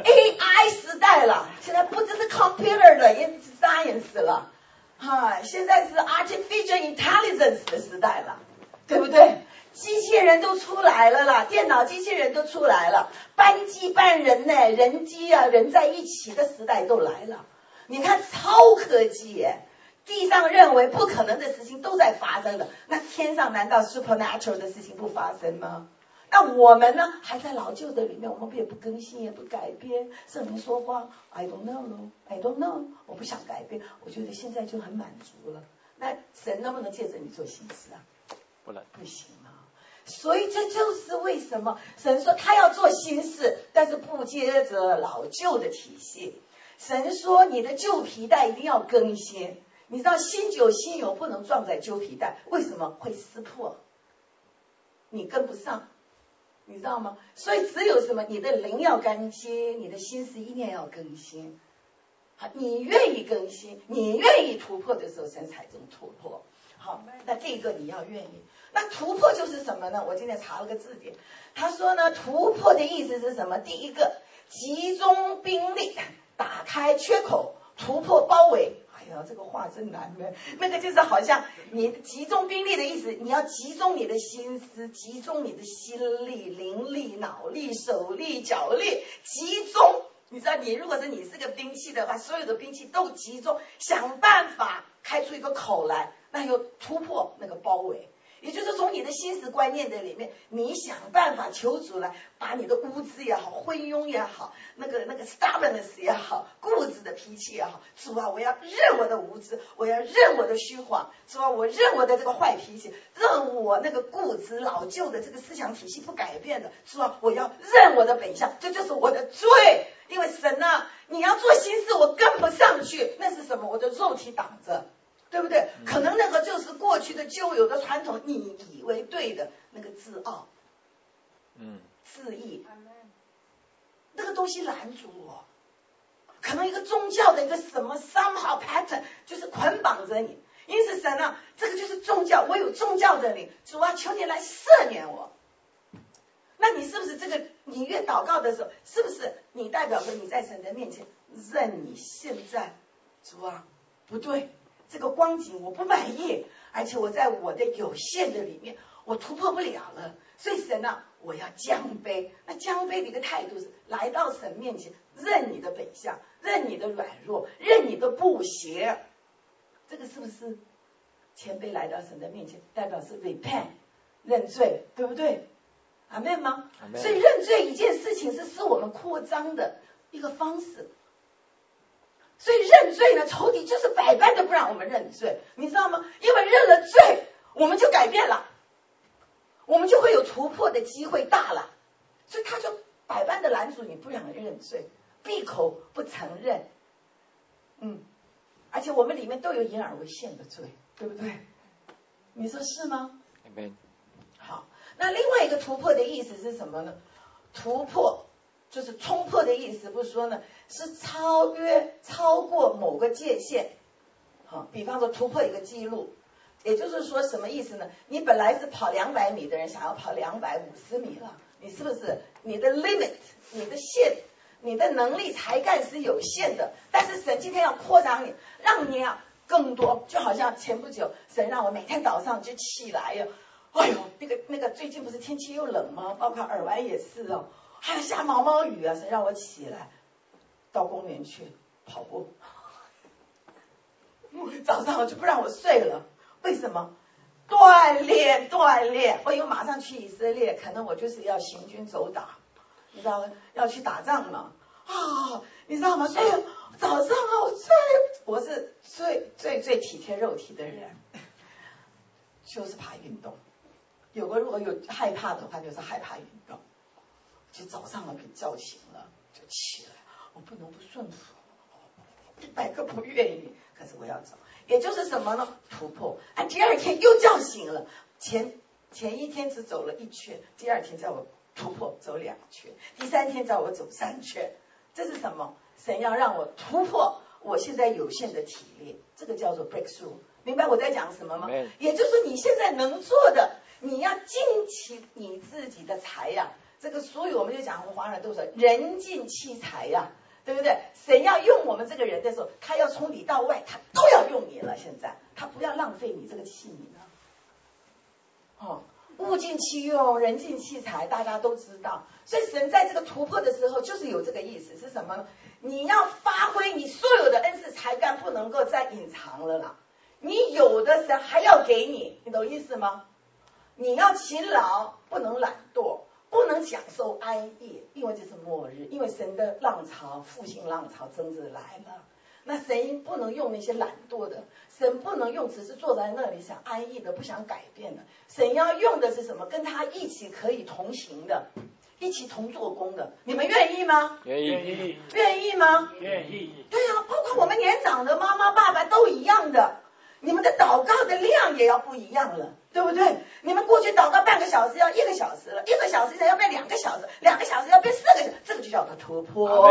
？AI 时代了，现在不只是 computer 了，也是 science 了，现在是 artificial intelligence 的时代了，对不对？机器人人都出来了啦，电脑机器人都出来了，班机班人呢，人机啊，人在一起的时代都来了。你看超科技耶，地上认为不可能的事情都在发生的，那天上难道 supernatural 的事情不发生吗？那我们呢，还在老旧的里面，我们也不更新，也不改变。圣灵说话 I don't know I don't know， 我不想改变，我觉得现在就很满足了。那神能不能借着你做新事啊？ 不能， 不行啊。所以这就是为什么神说他要做新事，但是不接着老旧的体系。神说你的旧皮带一定要更新，你知道新酒新油不能撞在旧皮带，为什么会撕破？你跟不上，你知道吗？所以只有什么，你的灵要更新，你的心思意念要更新。好，你愿意更新，你愿意突破的时候，神才能突破。好，那这个你要愿意。那突破就是什么呢？我今天查了个字典，他说呢，突破的意思是什么？第一个，集中兵力，打开缺口，突破包围。哎呀，这个话真难呢。那个就是好像你集中兵力的意思，你要集中你的心思，集中你的心力、灵力、脑力、手力、脚力，集中。你知道，如果是你是个兵器的话，所有的兵器都集中，想办法开出一个口来，那有突破那个包围。也就是从你的心思观念的里面，你想办法求主来把你的无知也好，昏庸也好，那个 stubbornness 也好，固执的脾气也好，主啊，我要认我的无知，我要认我的虚谎，主啊，我认我的这个坏脾气，认我那个固执老旧的这个思想体系不改变的，主啊，我要认我的本相，这就是我的罪。因为神啊，你要做新事，我跟不上去，那是什么？我的肉体挡着。对不对？可能那个就是过去的旧有的传统，你以为对的那个自傲，自义，那个东西拦住我。可能一个宗教的一个什么 somehow pattern 就是捆绑着你。因此神啊，这个就是宗教，我有宗教的灵，主啊，求你来赦免我。那你是不是这个？你越祷告的时候，是不是你代表着你在神的面前认你现在，主啊，不对。这个光景我不满意，而且我在我的有限的里面我突破不了了，所以神啊，我要降卑。那降卑的一个态度是来到神面前，认你的本相，认你的软弱，认你的不协。这个是不是谦卑来到神的面前，代表是 repent 认罪，对不对？阿们吗？所以认罪一件事情是使我们扩张的一个方式。所以认罪呢，仇敌就是百般的不让我们认罪，你知道吗？因为认了罪，我们就改变了，我们就会有突破的机会大了。所以他就百般的拦阻你，不让人认罪，闭口不承认。而且我们里面都有隐而未现的罪，对不对？你说是吗？好，那另外一个突破的意思是什么呢？突破就是冲破的意思，不是说呢，是超过某个界限。好，比方说突破一个记录，也就是说什么意思呢？你本来是跑200米的人，想要跑250米了，你是不是你的 limit， 你的线，你的能力才干是有限的，但是神今天要扩张你，让你啊更多。就好像前不久神让我每天早上就起来呀，哎呦，那个最近不是天气又冷吗？包括耳湾也是哦。还有下毛毛雨啊，神让我起来到公园去跑步。早上我就不让我睡了，为什么？锻炼。我以为马上去以色列，可能我就是要行军走打，你知道吗？要去打仗嘛。你知道吗？所以早上啊，我是最体贴肉体的人，就是怕运动。如果有害怕的话，就是害怕运动。就早上给叫醒了，就起来，我不能不顺服，100个不愿意，可是我要走。也就是什么呢？突破。第二天又叫醒了，前一天只走了1圈，第二天叫我突破走2圈，第3天叫我走3圈。这是什么？神要让我突破我现在有限的体力，这个叫做 breakthrough。明白我在讲什么吗？也就是说你现在能做的，你要尽其你自己的才呀。这个所以我们就讲，我们华人都说人尽其才呀，对不对？神要用我们这个人的时候，他要从里到外，他都要用你了。现在他不要浪费你这个器皿了。 物尽其用，人尽其才，大家都知道。所以神在这个突破的时候，就是有这个意思，是什么呢？你要发挥你所有的恩赐才干，不能够再隐藏了啦。你有的神还要给你，你懂意思吗？你要勤劳，不能懒惰，不能享受安逸，因为这是末日，因为神的浪潮，复兴浪潮真的来了。那神不能用那些懒惰的，神不能用只是坐在那里想安逸的，不想改变的。神要用的是什么？跟他一起可以同行的，一起同做工的。你们愿意吗？ 愿意。 愿意吗？ 愿意。 对啊，包括我们年长的妈妈爸爸都一样的，你们的祷告的量也要不一样了，对不对？你们过去祷告半个小时要1个小时了，1个小时现在要变2个小时，2个小时要变4个小时，这个就叫做突破。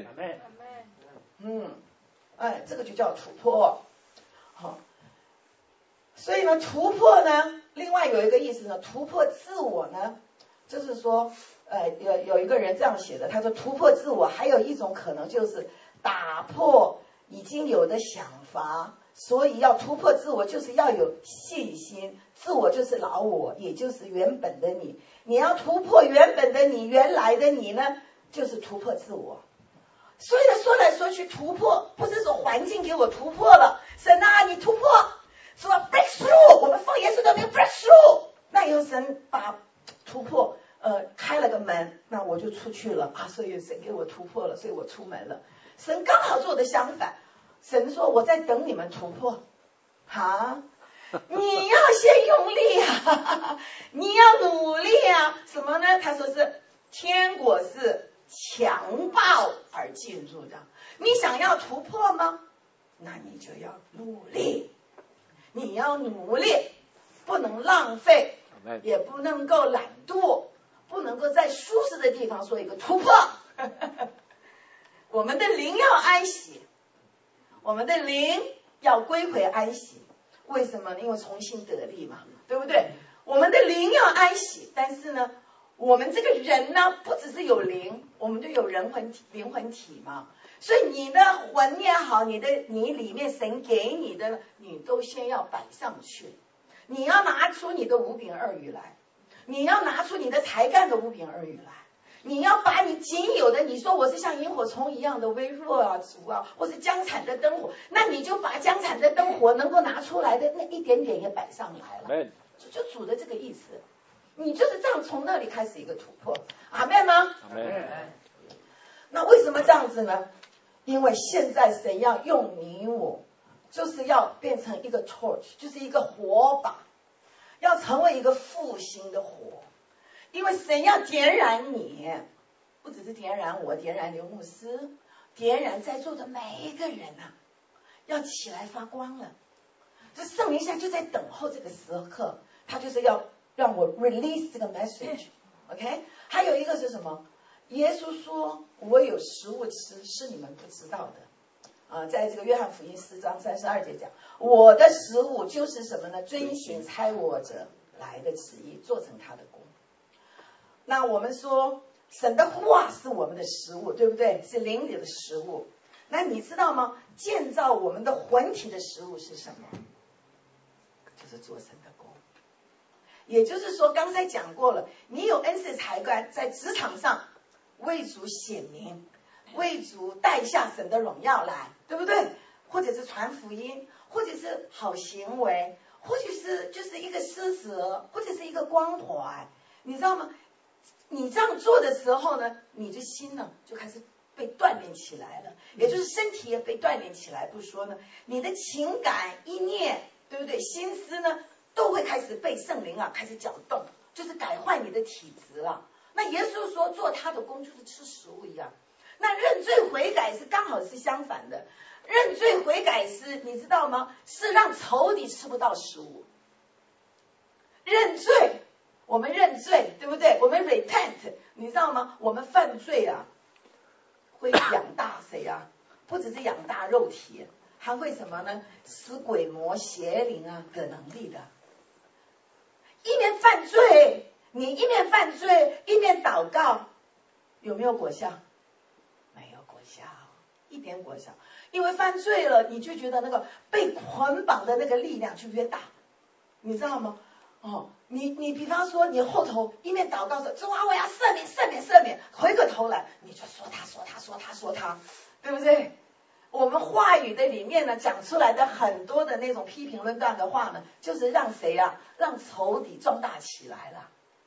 这个就叫突破。好，所以呢，突破呢，另外有一个意思呢，突破自我呢，就是说，有一个人这样写的，他说突破自我还有一种可能就是打破已经有的想法，所以要突破自我就是要有信心，自我就是老我，也就是原本的你，你要突破原本的你，原来的你呢，就是突破自我。所以呢，说来说去，突破不是说环境给我突破了，神啊，你突破，说 breakthrough， 我们奉耶稣的名 breakthrough， 那以后神把突破开了个门，那我就出去了啊，所以神给我突破了，所以我出门了。神刚好做的相反，神说我在等你们突破啊，你要先用力啊，你要努力啊，什么呢？他说是天国是强暴而进入的。你想要突破吗？那你就要努力，你要努力，不能浪费，也不能够懒惰，不能够在舒适的地方做一个突破。我们的灵要安息，我们的灵要归回安息。为什么呢？因为重新得力嘛，对不对？我们的灵要安息，但是呢，我们这个人呢，不只是有灵，我们就有灵魂体嘛。所以你的魂也好，你里面神给你的，你都先要摆上去。你要拿出你的5饼2鱼来，你要拿出你的才干的5饼2鱼来，你要把你仅有的，你说我是像萤火虫一样的微弱啊、主啊，或是将产的灯火，那你就把将产的灯火能够拿出来的那一点点也摆上来了，就主的这个意思。你就是这样从那里开始一个突破，阿们吗？ 阿们。 那为什么这样子呢？因为现在神要用你我，就是要变成一个 torch， 就是一个火把，要成为一个复兴的火。因为神要点燃你，不只是点燃我，点燃刘牧师，点燃在座的每一个人啊，要起来发光了。这圣灵现在就在等候这个时刻，他就是要让我 release 这个 message。OK， 还有一个是什么？耶稣说我有食物吃，是你们不知道的。在这个约翰福音4章32节讲，我的食物就是什么呢？遵行差我者来的旨意，做成他的工。那我们说神的话是我们的食物，对不对？是灵里的食物。那你知道吗？建造我们的魂体的食物是什么？就是做神的工。也就是说，刚才讲过了，你有恩赐才干，在职场上为主显明，为主带下神的荣耀来，对不对？或者是传福音，或者是好行为，或者是就是一个施舍，或者是一个关怀，你知道吗？你这样做的时候呢，你的心呢就开始被锻炼起来了，也就是身体也被锻炼起来。不说呢，你的情感意念，对不对？心思呢都会开始被圣灵开始搅动，就是改换你的体质了。那耶稣说做他的工就是吃食物一样。那认罪悔改是刚好是相反的，认罪悔改是你知道吗？是让仇敌吃不到食物。认罪，我们认罪，对不对？我们 repent， 你知道吗？我们犯罪会养大谁啊？不只是养大肉体，还会什么呢？使鬼魔邪灵的能力的。一面犯罪，你一面犯罪一面祷告，有没有果效？没有果效，一点果效。因为犯罪了，你就觉得那个被捆绑的那个力量就越大，你知道吗？ 你比方说你后头一面祷告说主啊我要赦免赦免赦免，回过头来你就说他，对不对？我们话语的里面呢讲出来的很多的那种批评论断的话呢，就是让谁啊？让仇敌壮大起来了。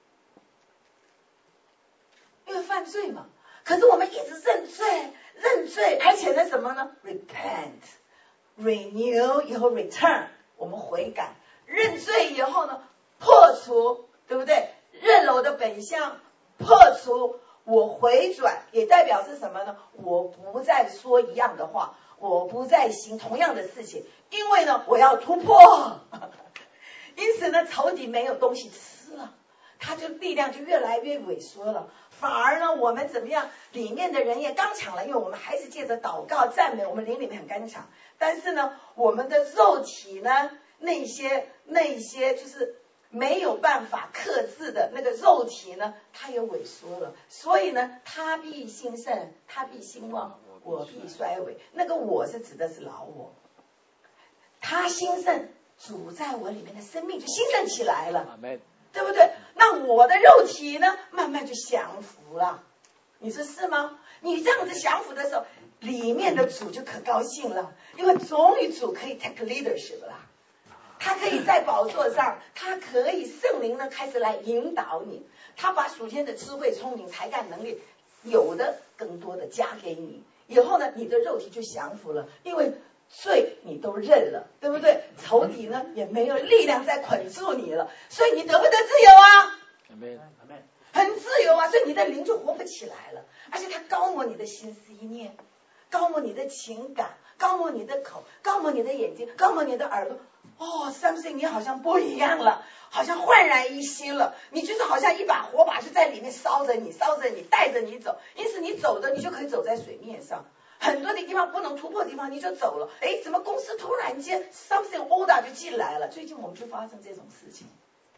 因为犯罪嘛，可是我们一直认罪，而且呢什么呢 ？repent, renew 以后 return， 我们悔改，认罪以后呢，破除，对不对？认了我的本相，破除，我回转，也代表是什么呢？我不再说一样的话，我不再行同样的事情，因为呢，我要突破。因此呢，仇敌没有东西吃了，他就力量就越来越萎缩了。反而呢，我们怎么样？里面的人也刚强了，因为我们还是借着祷告赞美，我们灵里面很刚强。但是呢，我们的肉体呢，那些就是没有办法克制的那个肉体呢，它也萎缩了。所以呢，他必兴盛，他必兴旺，我必衰微。那个我是指的是老我，他兴盛，主在我里面的生命就兴盛起来了。对不对？那我的肉体呢，慢慢就降服了。你说是吗？你这样子降服的时候，里面的主就可高兴了，因为终于主可以 take leadership 了，他可以在宝座上，他可以圣灵呢开始来引导你，他把属天的智慧、聪明、才干、能力有的更多的加给你，以后呢，你的肉体就降服了，因为罪你都认了，对不对？仇敌呢也没有力量再捆住你了，所以你得不得自由啊？很自由啊，所以你的灵就活不起来了，而且它高摩你的心思意念，高摩你的情感，高摩你的口，高摩你的眼睛，高摩你的耳朵。哦 something 你好像不一样了，好像焕然一新了，你就是好像一把火把就在里面烧着你，带着你走，因此你走的你就可以走在水面上。很多的地方不能突破的地方你就走了，哎，怎么公司突然间 something order 就进来了？最近我们就发生这种事情。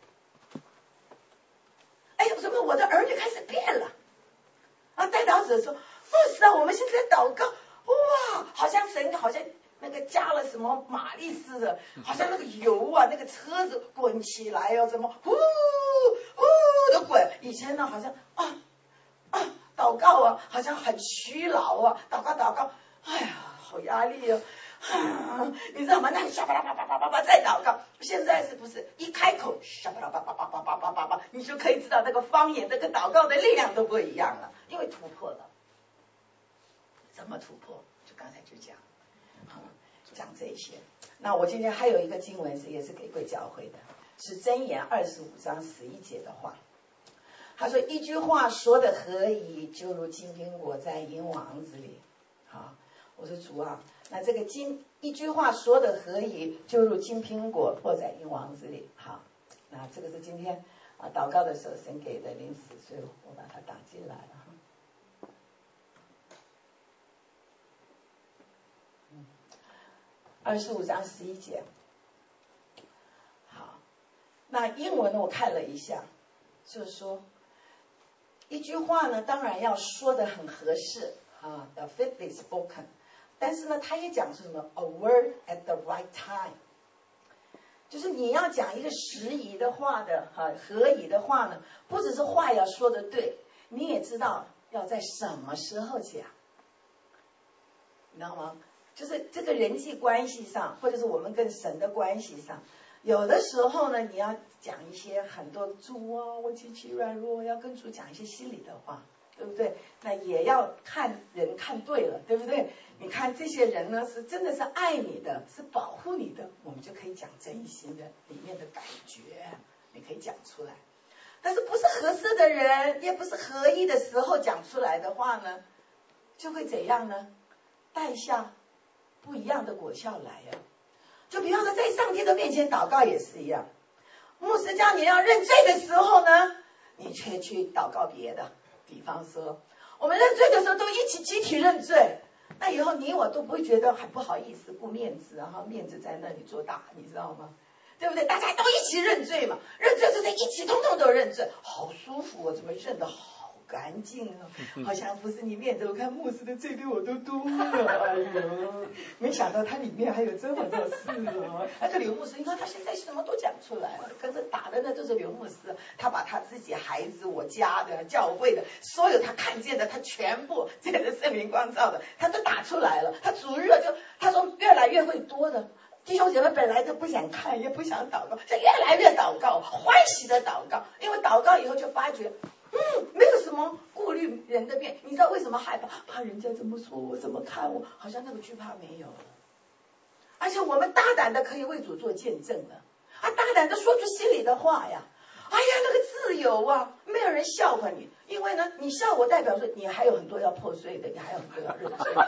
哎，怎么我的儿女开始变了？啊，代祷者说，不是啊，我们现在祷告，哇，好像神好像那个加了什么马力似的，好像那个油啊，那个车子滚起来哦，怎么呼的滚？以前呢，好像祷告啊，好像很虚劳啊，祷告，哎呀，好压力哦，你知道吗？那你叭叭再祷告，现在是不是一开口叭，你就可以知道那个方言，那个祷告的力量都不一样了，因为突破了。怎么突破？就刚才就讲这些。那我今天还有一个经文也是给贵教会的，是箴言25章11节的话。他说一句话说的合宜，就如金苹果在银王子里。好，我说主啊，那这个一句话说的合宜，就如金苹果落在银王子里。好，那这个是今天祷告的时候神给的临时，所以我把它打进来了。25章11节。好，那英文呢我看了一下，就是说一句话呢，当然要说得很合适fitly spoken， 但是呢，他也讲是什么 a word at the right time， 就是你要讲一个适宜的话的合宜的话呢，不只是话要说得对，你也知道要在什么时候讲，你知道吗？就是这个人际关系上，或者是我们跟神的关系上，有的时候呢，你要讲一些很多主啊，我极其软弱，要跟主讲一些心里的话，对不对？那也要看人看对了，对不对？你看这些人呢，是真的是爱你的，是保护你的，我们就可以讲真心的里面的感觉，你可以讲出来。但是不是合适的人，也不是合一的时候讲出来的话呢，就会怎样呢？带下不一样的果效来呀。就比方说在上帝的面前祷告也是一样，牧师叫你要认罪的时候呢，你却去祷告别的。比方说我们认罪的时候都一起集体认罪，那以后你我都不会觉得很不好意思，顾面子，然后面子在那里做大，你知道吗？对不对？大家都一起认罪嘛，认罪就是一起通通都认罪，好舒服，我怎么认得好干净啊，好像不是你面子，我看牧师的罪比我都多了，哎呦，没想到他里面还有这么多事哦。那个刘牧师，你看他现在什么都讲出来了，可是打的呢都是刘牧师，他把他自己孩子、我家的、教会的所有他看见的，他全部这个圣灵光照的，他都打出来了。他主日就他说越来越会多的。弟兄姐妹本来就不想看，也不想祷告，就越来越祷告，欢喜的祷告。因为祷告以后就发觉，没有什么顾虑人的面。你知道为什么害怕？怕人家怎么说我，怎么看我，好像那个惧怕没有了。而且我们大胆的可以为主做见证了，大胆的说出心里的话呀。哎呀，那个自由啊，没有人笑话你，因为呢，你笑我代表说你还有很多要破碎的，你还有很多要认罪。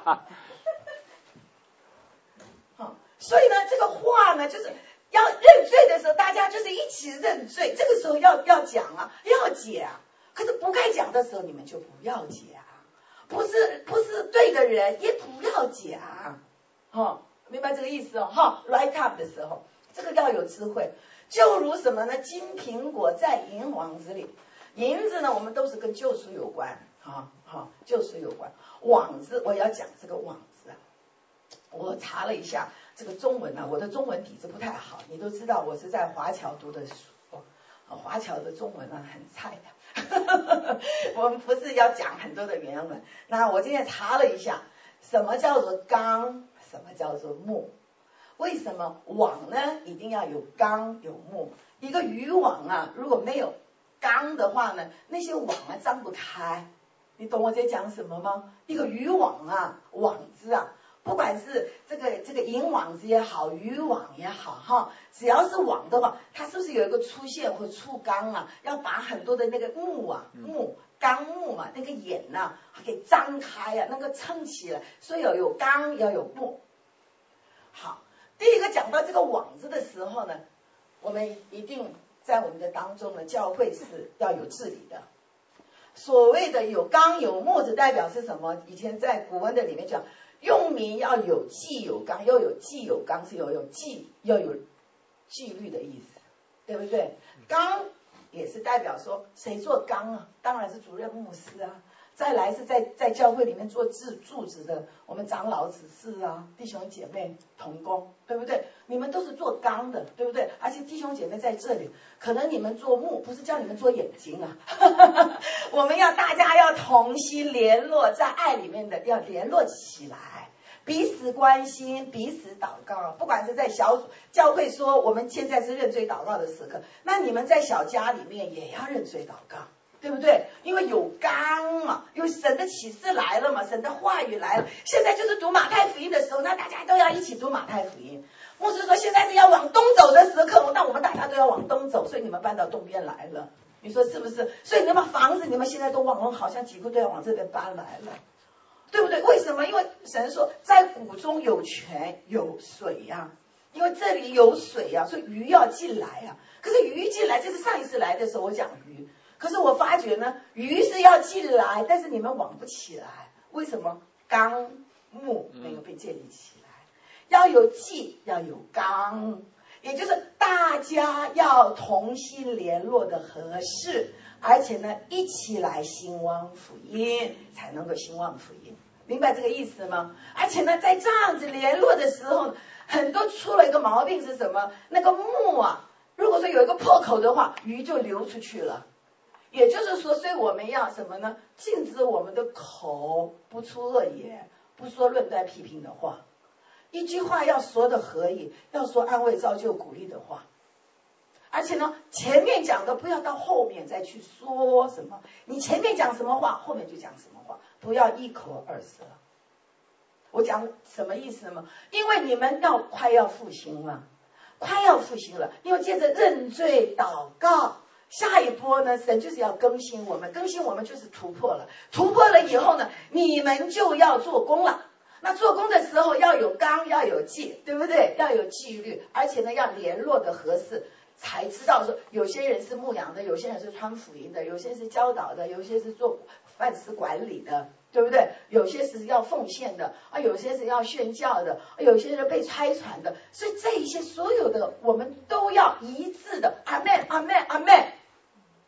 所以呢，这个话呢，就是要认罪的时候，大家就是一起认罪。这个时候要讲啊，要解啊。可是不该讲的时候，你们就不要讲。不是对的人，也不要讲。明白这个意思哦？right up 的时候，这个要有智慧。就如什么呢？金苹果在银网子里，银子呢，我们都是跟救赎有关。救赎有关。网子，我要讲这个网子啊。我查了一下这个中文啊，我的中文底子不太好，你都知道我是在华侨读的书，华侨的中文啊很菜的。我们不是要讲很多的原文。那我今天查了一下，什么叫做纲，什么叫做目？为什么网呢一定要有纲有目？一个渔网啊，如果没有纲的话呢，那些网啊张不开。你懂我在讲什么吗？一个渔网啊，网子啊，不管是这个银网子也好，渔网也好只要是网的话，它是不是有一个粗线或粗纲啊？要把很多的那个纲目嘛，那个眼啊给张开啊，能够撑起来，所以要有纲要有目。好，第一个讲到这个网子的时候呢，我们一定在我们的当中呢，教会是要有治理的。所谓的有纲有目子代表是什么？以前在古文的里面讲，用民要有纪有纲，要有纪有纲是要有纪律的意思，对不对？纲也是代表说谁做纲啊？当然是主任牧师啊。再来是在教会里面做柱子的，我们长老执事啊，弟兄姐妹同工，对不对？你们都是做纲的，对不对？而且弟兄姐妹在这里，可能你们做目，不是叫你们做眼睛啊。我们要大家要同心联络，在爱里面的要联络起来，彼此关心，彼此祷告。不管是在小组教会说我们现在是认罪祷告的时刻，那你们在小家里面也要认罪祷告。对不对？因为有纲嘛，因为神的启示来了嘛，神的话语来了。现在就是读马太福音的时候，那大家都要一起读马太福音。牧师说现在是要往东走的时刻，那我们大家都要往东走，所以你们搬到东边来了。你说是不是？所以你们房子你们现在都往好像几乎都要往这边搬来了，对不对？为什么？因为神说在谷中有泉有水呀，因为这里有水呀，所以鱼要进来呀。可是鱼进来，就是上一次来的时候我讲鱼。可是我发觉呢，鱼是要进来，但是你们往不起来，为什么？纲目没有被建立起来。要有纪，要有纲，也就是大家要同心联络的合适，而且呢，一起来兴旺福音，才能够兴旺福音。明白这个意思吗？而且呢，在这样子联络的时候，很多出了一个毛病是什么？那个目啊，如果说有一个破口的话，鱼就流出去了。也就是说，所以我们要什么呢？禁止我们的口不出恶言，不说论断批评的话。一句话要说的合意，要说安慰造就鼓励的话。而且呢，前面讲的不要到后面再去说什么，你前面讲什么话，后面就讲什么话，不要一口二舌。我讲什么意思呢？因为你们快要复兴了，因为接着认罪祷告。下一波呢，神就是要更新我们就是突破了以后呢，你们就要做工了。那做工的时候要有纲要有纪，对不对？要有纪律，而且呢要联络的合适，才知道说有些人是牧养的，有些人是传福音的，有些是教导的，有些是做饭食管理的，对不对？有些是要奉献的有些是要宣教的，有些是被差传的。所以这一些所有的我们都要一致的，阿们阿们阿们。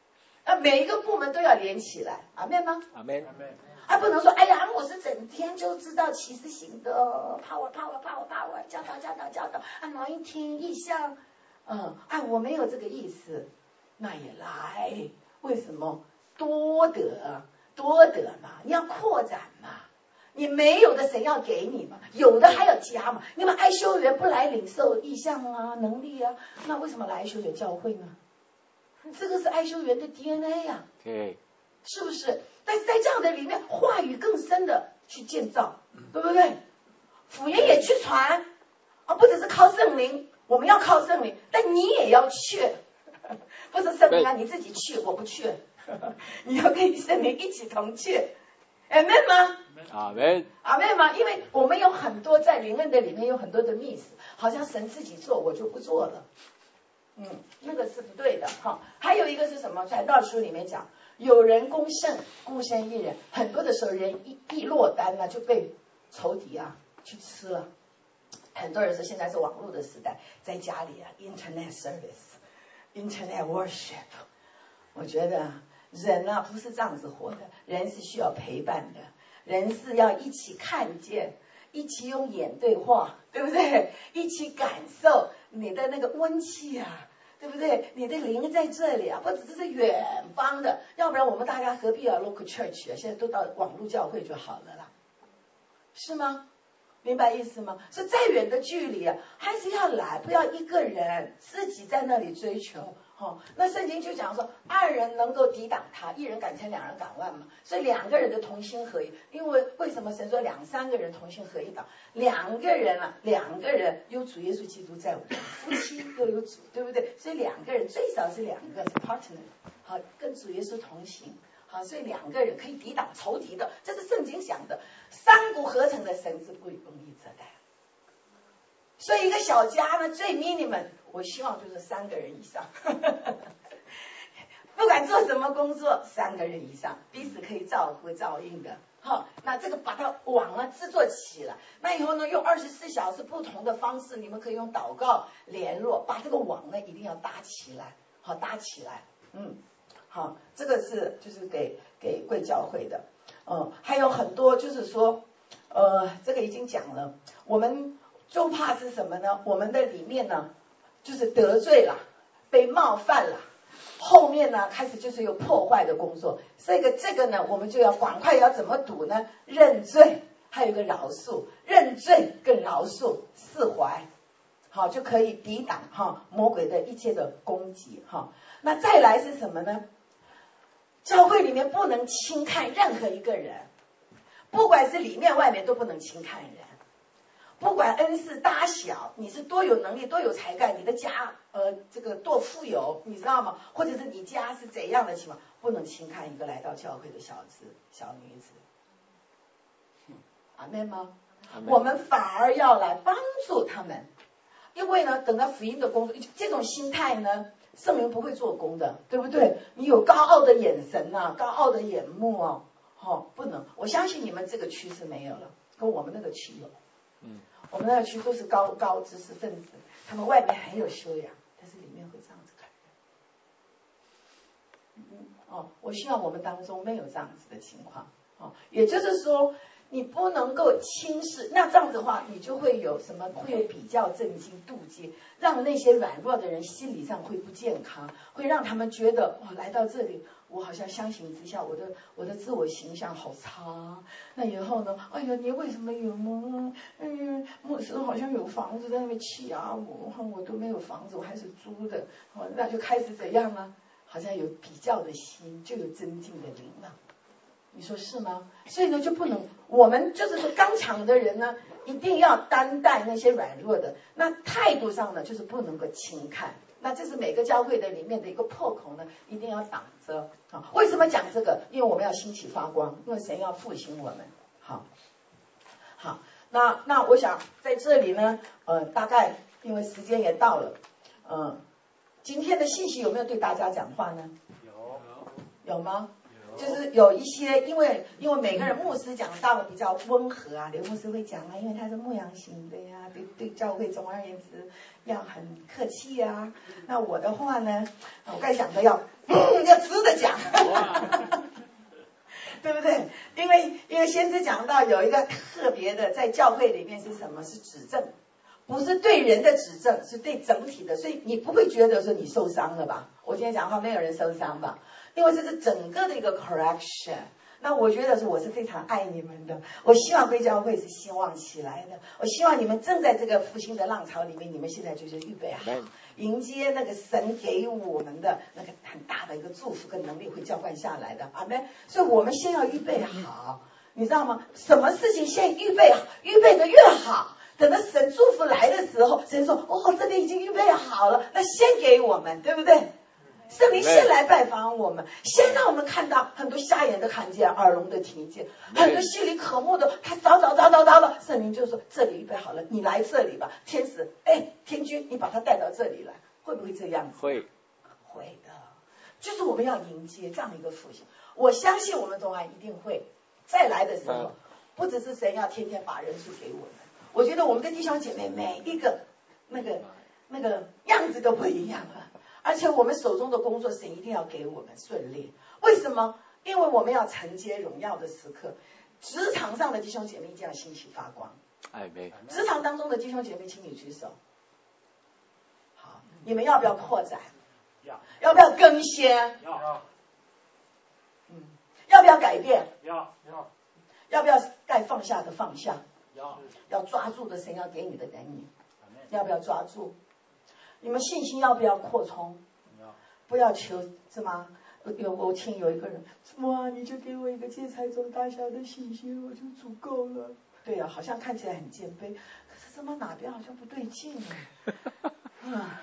那每一个部门都要连起来，阿们吗？ 阿们。 还不能说，哎呀，我是整天就知道启示型的 power， 教导，anointing异象，我没有这个意思，那也来，为什么？多得嘛，你要扩展嘛，你没有的神要给你嘛，有的还要加嘛。你们爱修员不来领受异象啊、能力啊，那为什么来爱修员教会呢？这个是爱修员的 DNA 呀， 对， 是不是？但是在这样的里面，话语更深的去建造，对不对？福音也去传啊，不只是靠圣灵，我们要靠圣灵，但你也要去，不是圣灵啊，你自己去，我不去，你要跟圣灵一起同去，阿们吗？ 阿们， 阿们吗？因为我们有很多在灵恩的里面有很多的 miss， 好像神自己做，我就不做了，那个是不对的哈。还有一个是什么？传道书里面讲，有人攻胜，孤身一人，很多的时候人一落单呢，就被仇敌啊去吃了。很多人说现在是网络的时代，在家里啊 ，internet service，internet worship， 我觉得人啊不是这样子活的，人是需要陪伴的，人是要一起看见，一起用眼对话，对不对？一起感受你的那个温气啊，对不对？你的灵在这里啊，不只是远方的，要不然我们大家何必要 local church 啊？现在都到网络教会就好了啦，是吗？明白意思吗？是再远的距离啊，还是要来，不要一个人自己在那里追求。那圣经就讲说，二人能够抵挡他，一人敢称两人敢万嘛。所以两个人的同心合一，因为为什么神说两三个人同心合一党？两个人有主耶稣基督在我们，夫妻又有主，对不对？所以两个人最少是两个是 partner， 好，跟主耶稣同行。好，所以两个人可以抵挡仇敌的，这是圣经讲的。三股合成的神是不容易遮盖。所以一个小家呢，最 minimum， 我希望就是3个人以上，不管做什么工作，3个人以上，彼此可以照顾照应的。好，那这个把它网啊制作起来，那以后呢，用24小时不同的方式，你们可以用祷告联络，把这个网呢一定要搭起来，好，搭起来，好，这个是就是给贵教会的，还有很多就是说，这个已经讲了，我们就怕是什么呢？我们的里面呢，就是得罪了，被冒犯了，后面呢开始就是有破坏的工作。这个呢，我们就要赶快要怎么赌呢？认罪，还有一个饶恕，认罪跟饶恕，释怀，好就可以抵挡魔鬼的一切的攻击哈。那再来是什么呢？教会里面不能轻看任何一个人，不管是里面外面都不能轻看人，不管恩赐大小，你是多有能力多有才干，你的家这个多富有，你知道吗？或者是你家是怎样的情况，不能轻看一个来到教会的小女子，阿们吗？我们反而要来帮助他们，因为呢，等到福音的工作，这种心态呢，圣灵不会做工的，对不对？你有高傲的眼神啊，高傲的眼目啊，不能。我相信你们这个区是没有了，跟我们那个区有。我们那个区都是高知识分子，他们外面很有修养，但是里面会这样子看人。我希望我们当中没有这样子的情况。也就是说，你不能够轻视，那这样子的话，你就会有什么？会有比较、震惊、妒忌，让那些软弱的人心理上会不健康，会让他们觉得来到这里，我好像相形之下，我的自我形象好差。那以后呢？哎呀，你为什么有呢？牧师好像有房子在那边欺压我，我都没有房子，我还是租的。那就开始怎样呢？好像有比较的心，就有增进的灵了。你说是吗？所以呢，就不能，我们就是说刚强的人呢，一定要担待那些软弱的。那态度上呢，就是不能够轻看。那这是每个教会的里面的一个破口呢，一定要挡着。为什么讲这个？因为我们要兴起发光，因为神要复兴我们。好，那我想在这里呢，大概因为时间也到了，今天的信息有没有对大家讲话呢？有吗？ 就是有一些，因为每个人牧师讲道比较温和啊，刘牧师会讲啊，因为他是牧羊型的呀，对教会总而言之要很客气啊。那我的话呢，我该讲的要直的讲，对不对？因为先知讲到有一个特别的，在教会里面是什么？是指正，不是对人的指正，是对整体的，所以你不会觉得说你受伤了吧？我今天讲话没有人受伤吧？因为这是整个的一个 correction。那我觉得是我是非常爱你们的，我希望归教会是兴旺起来的，我希望你们正在这个复兴的浪潮里面，你们现在就是预备好，迎接那个神给我们的那个很大的一个祝福跟能力会浇灌下来的，阿们。所以我们先要预备好，你知道吗？什么事情先预备好，预备的越好，等到神祝福来的时候，神说哦，这里已经预备好了，那先给我们，对不对？圣灵先来拜访我们，先让我们看到很多瞎眼的看见，耳聋的听见，很多心里渴慕的，他找了，圣灵就说这里预备好了，你来这里吧，天使，天君，你把他带到这里来，会不会这样子？会的，就是我们要迎接这样一个复兴。我相信我们中安一定会再来的时候，不只是神要天天把人数给我们，我觉得我们的弟兄姐妹每一个那个样子都不一样了。而且我们手中的工作，神一定要给我们顺利。为什么？因为我们要承接荣耀的时刻。职场上的弟兄姐妹一定要兴起发光。职场当中的弟兄姐妹，请你举手。好，你们要不要扩展？要不要更新？要不要改变？要不要该放下的放下？要抓住的神要给你的给你。要不要抓住？你们信心要不要扩充？不要求是吗？我听有一个人，哇，你就给我一个芥菜种大小的信心，我就足够了。对呀，好像看起来很谦卑，可是怎么哪边好像不对劲啊？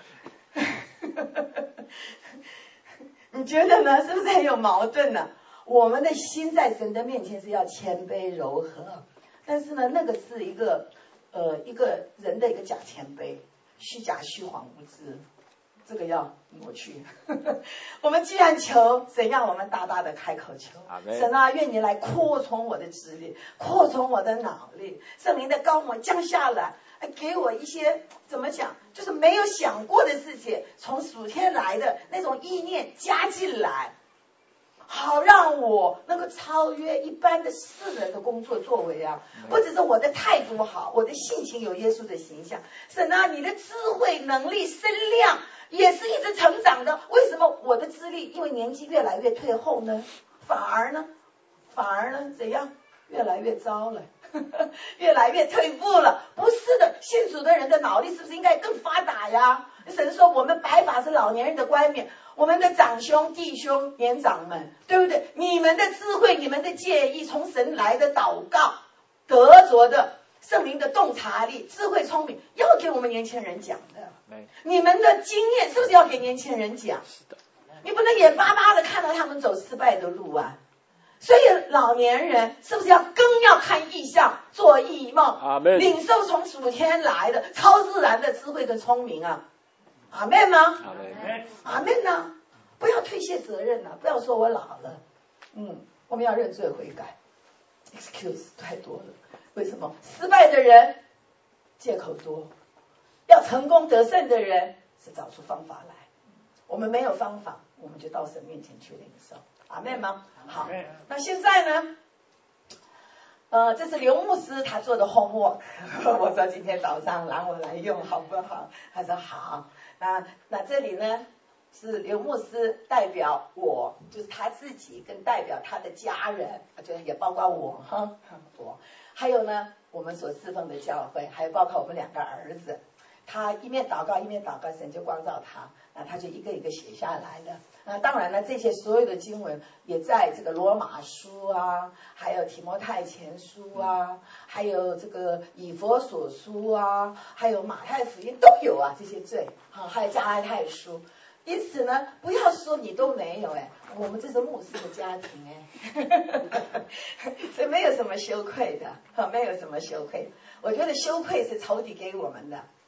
你觉得呢？是不是很有矛盾呢？我们的心在神的面前是要谦卑柔和，但是呢，那个是一个人的一个假谦卑。虚假虚谎无知，这个要抹去。我们既然求神让我们大大的开口求，神啊，愿你来扩充我的智力，扩充我的脑力，圣灵的膏抹降下来，给我一些怎么讲，就是没有想过的事情，从属天来的那种意念加进来，好让我能够超越一般的世人的工作作为啊！不只是我的态度好，我的性情有耶稣的形象。神啊，你的智慧、能力、身量也是一直成长的。为什么我的资历因为年纪越来越退后呢？反而呢怎样？越来越糟了，越来越退步了。不是的，信主的人的脑力是不是应该更发达呀？神说我们白发是老年人的冠冕。我们的长兄弟兄年长们，对不对？你们的智慧，你们的建议，从神来的祷告得着的圣灵的洞察力、智慧聪明，要给我们年轻人讲的。你们的经验是不是要给年轻人讲？你不能眼巴巴的看到他们走失败的路啊！所以老年人是不是更要看异象，做异梦，领受从属天来的超自然的智慧跟聪明啊？阿们吗？阿们呢？不要推卸责任啊，不要说我老了。我们要认罪悔改。excuse 太多了。为什么？失败的人借口多，要成功得胜的人是找出方法来。我们没有方法，我们就到神面前去领受。阿们吗？好，那现在呢？这是刘牧师他做的 homework， 我说今天早上让我来用好不好？他说好。那这里呢是刘牧师代表我，就是他自己跟代表他的家人，就也包括我我，还有呢我们所侍奉的教会，还有包括我们2个儿子。他一面祷告，神就光照他，他就一个一个写下来的。当然了，这些所有的经文也在这个罗马书啊，还有提摩太前书啊，还有这个以弗所书啊，还有马太福音都有啊，这些罪还有加拉太书。因此呢，不要说你都没有我们这是牧师的家庭所以没有什么羞愧的，没有什么羞愧。我觉得羞愧是仇敌给我们的，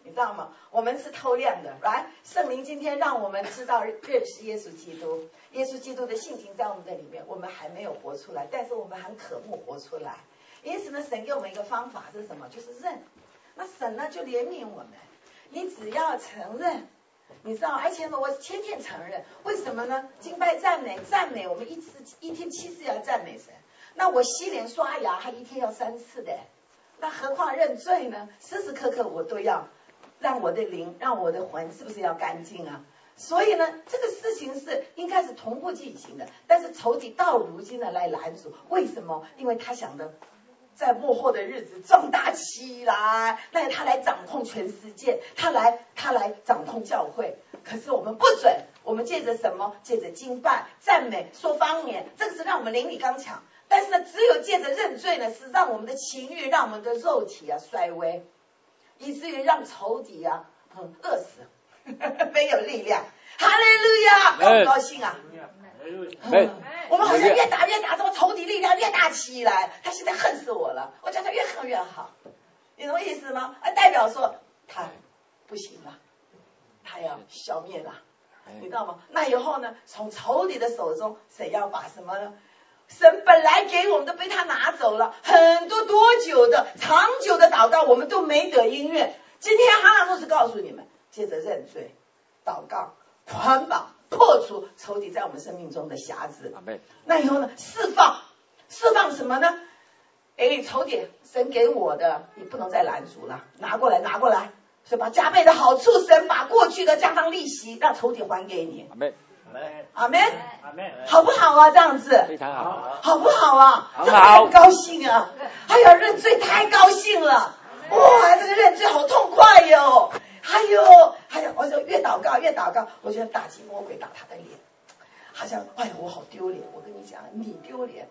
你知道吗？我们是透亮的 ，right？ 圣灵今天让我们知道认识耶稣基督，耶稣基督的性情在我们的里面，我们还没有活出来，但是我们很渴慕活出来。因此呢，神给我们一个方法是什么？就是认。那神呢就怜悯我们，你只要承认，你知道，而且呢，我天天承认，为什么呢？敬拜赞美，我们一天7次要赞美神。那我洗脸刷牙，还一天要3次的，那何况认罪呢？时时刻刻我都要让我的灵，让我的魂，是不是要干净啊？所以呢，这个事情是应该是同步进行的。但是仇敌到如今呢来拦阻，为什么？因为他想的，在末后的日子壮大起来，那他来掌控全世界，他来掌控教会。可是我们不准，我们借着什么？借着敬拜、赞美、说方言，这个是让我们灵里刚强。但是呢，只有借着认罪呢，是让我们的情欲，让我们的肉体啊衰微，以至于让仇敌啊饿死，没有力量。哈利路亚，高不高兴啊？我们好像越打，这么仇敌力量越大起来，他现在恨死我了，我叫他越恨越好，你懂我意思吗？代表说他不行了，他要消灭了，你知道吗？那以后呢，从仇敌的手中，神要把什么呢？神本来给我们都被他拿走了，很多多久的长久的祷告我们都没得应允。今天哈拿牧师告诉你们，接着认罪、祷告、捆绑、破除仇敌在我们生命中的瑕疵。那以后呢，释放什么呢？仇敌，神给我的你不能再拦阻了，拿过来，是吧？加倍的好处，神把过去的加上利息，让仇敌还给你。阿们，好不好啊？这样子非常好， 好不好啊？ 很好， 高兴啊！哎呀，认罪太高兴了，哇，这个认罪好痛快哟！还有，我说越祷告，我觉得打击魔鬼，打他的脸，好像哎呀，我好丢脸。我跟你讲，你丢脸。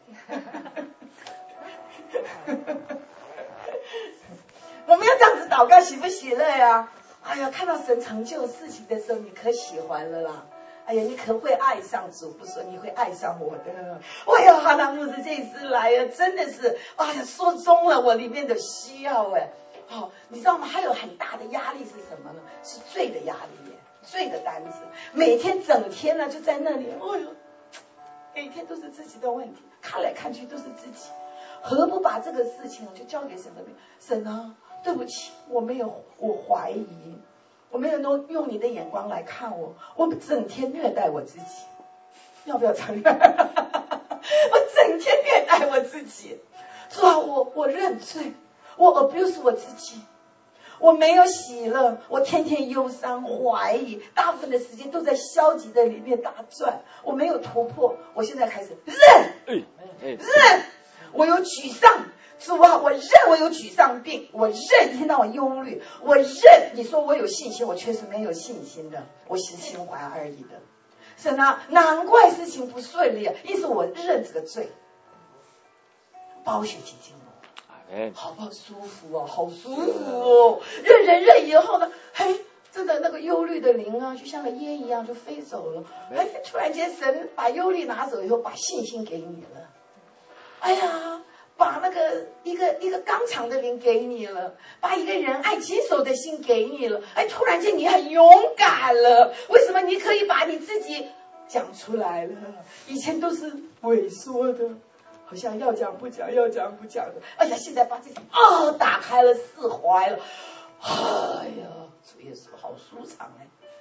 我们要这样子祷告，喜不喜乐呀？哎呀，看到神成就事情的时候，你可喜欢了啦。哎呀，你可会爱上主，不说你会爱上我的。哎呀，哈拿牧师这一次来呀，真的是，哎呀，说中了我里面的需要哎。你知道吗？还有很大的压力是什么呢？是罪的压力，罪的担子，每天整天呢就在那里，哎呦，每天都是自己的问题，看来看去都是自己，何不把这个事情就交给神的面？神啊，对不起，我怀疑。我没有用你的眼光来看我整天虐待我自己，要不要承认？我整天虐待我自己，主啊，我认罪，我 abuse 我自己，我没有喜乐，我天天忧伤怀疑，大部分的时间都在消极的里面打转，我没有突破。我现在开始认，我有沮丧。主啊，我认我有沮丧病，我认一天到晚忧虑，我认你说我有信心，我确实没有信心的，我是心怀二意的。神啊，难怪事情不顺利，因此我认这个罪，包血洗净我，好不好舒服哦，好舒服哦。认以后呢，真的那个忧虑的灵啊，就像个烟一样就飞走了。突然间神把忧虑拿走以后，把信心给你了。哎呀，把那个一个刚强的灵给你了，把一个仁爱谨守的心给你了。突然间你很勇敢了，为什么你可以把你自己讲出来了？以前都是萎缩的，好像要讲不讲的。哎呀，现在把自己打开了，释怀了。哎呀，主耶稣好舒畅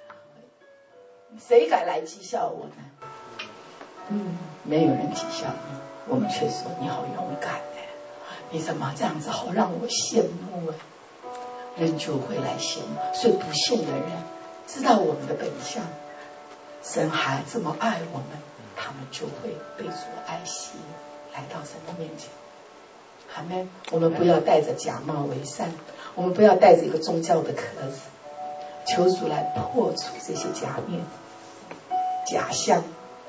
谁敢来讥笑我呢？没有人讥笑你，我们却说你好勇敢你怎么这样子好让我羡慕人就会来羡慕。所以不信的人知道我们的本相，神还这么爱我们，他们就会被主爱惜，来到神的面前。阿们。我们不要带着假冒为善，我们不要带着一个宗教的壳子，求主来破除这些假面假象。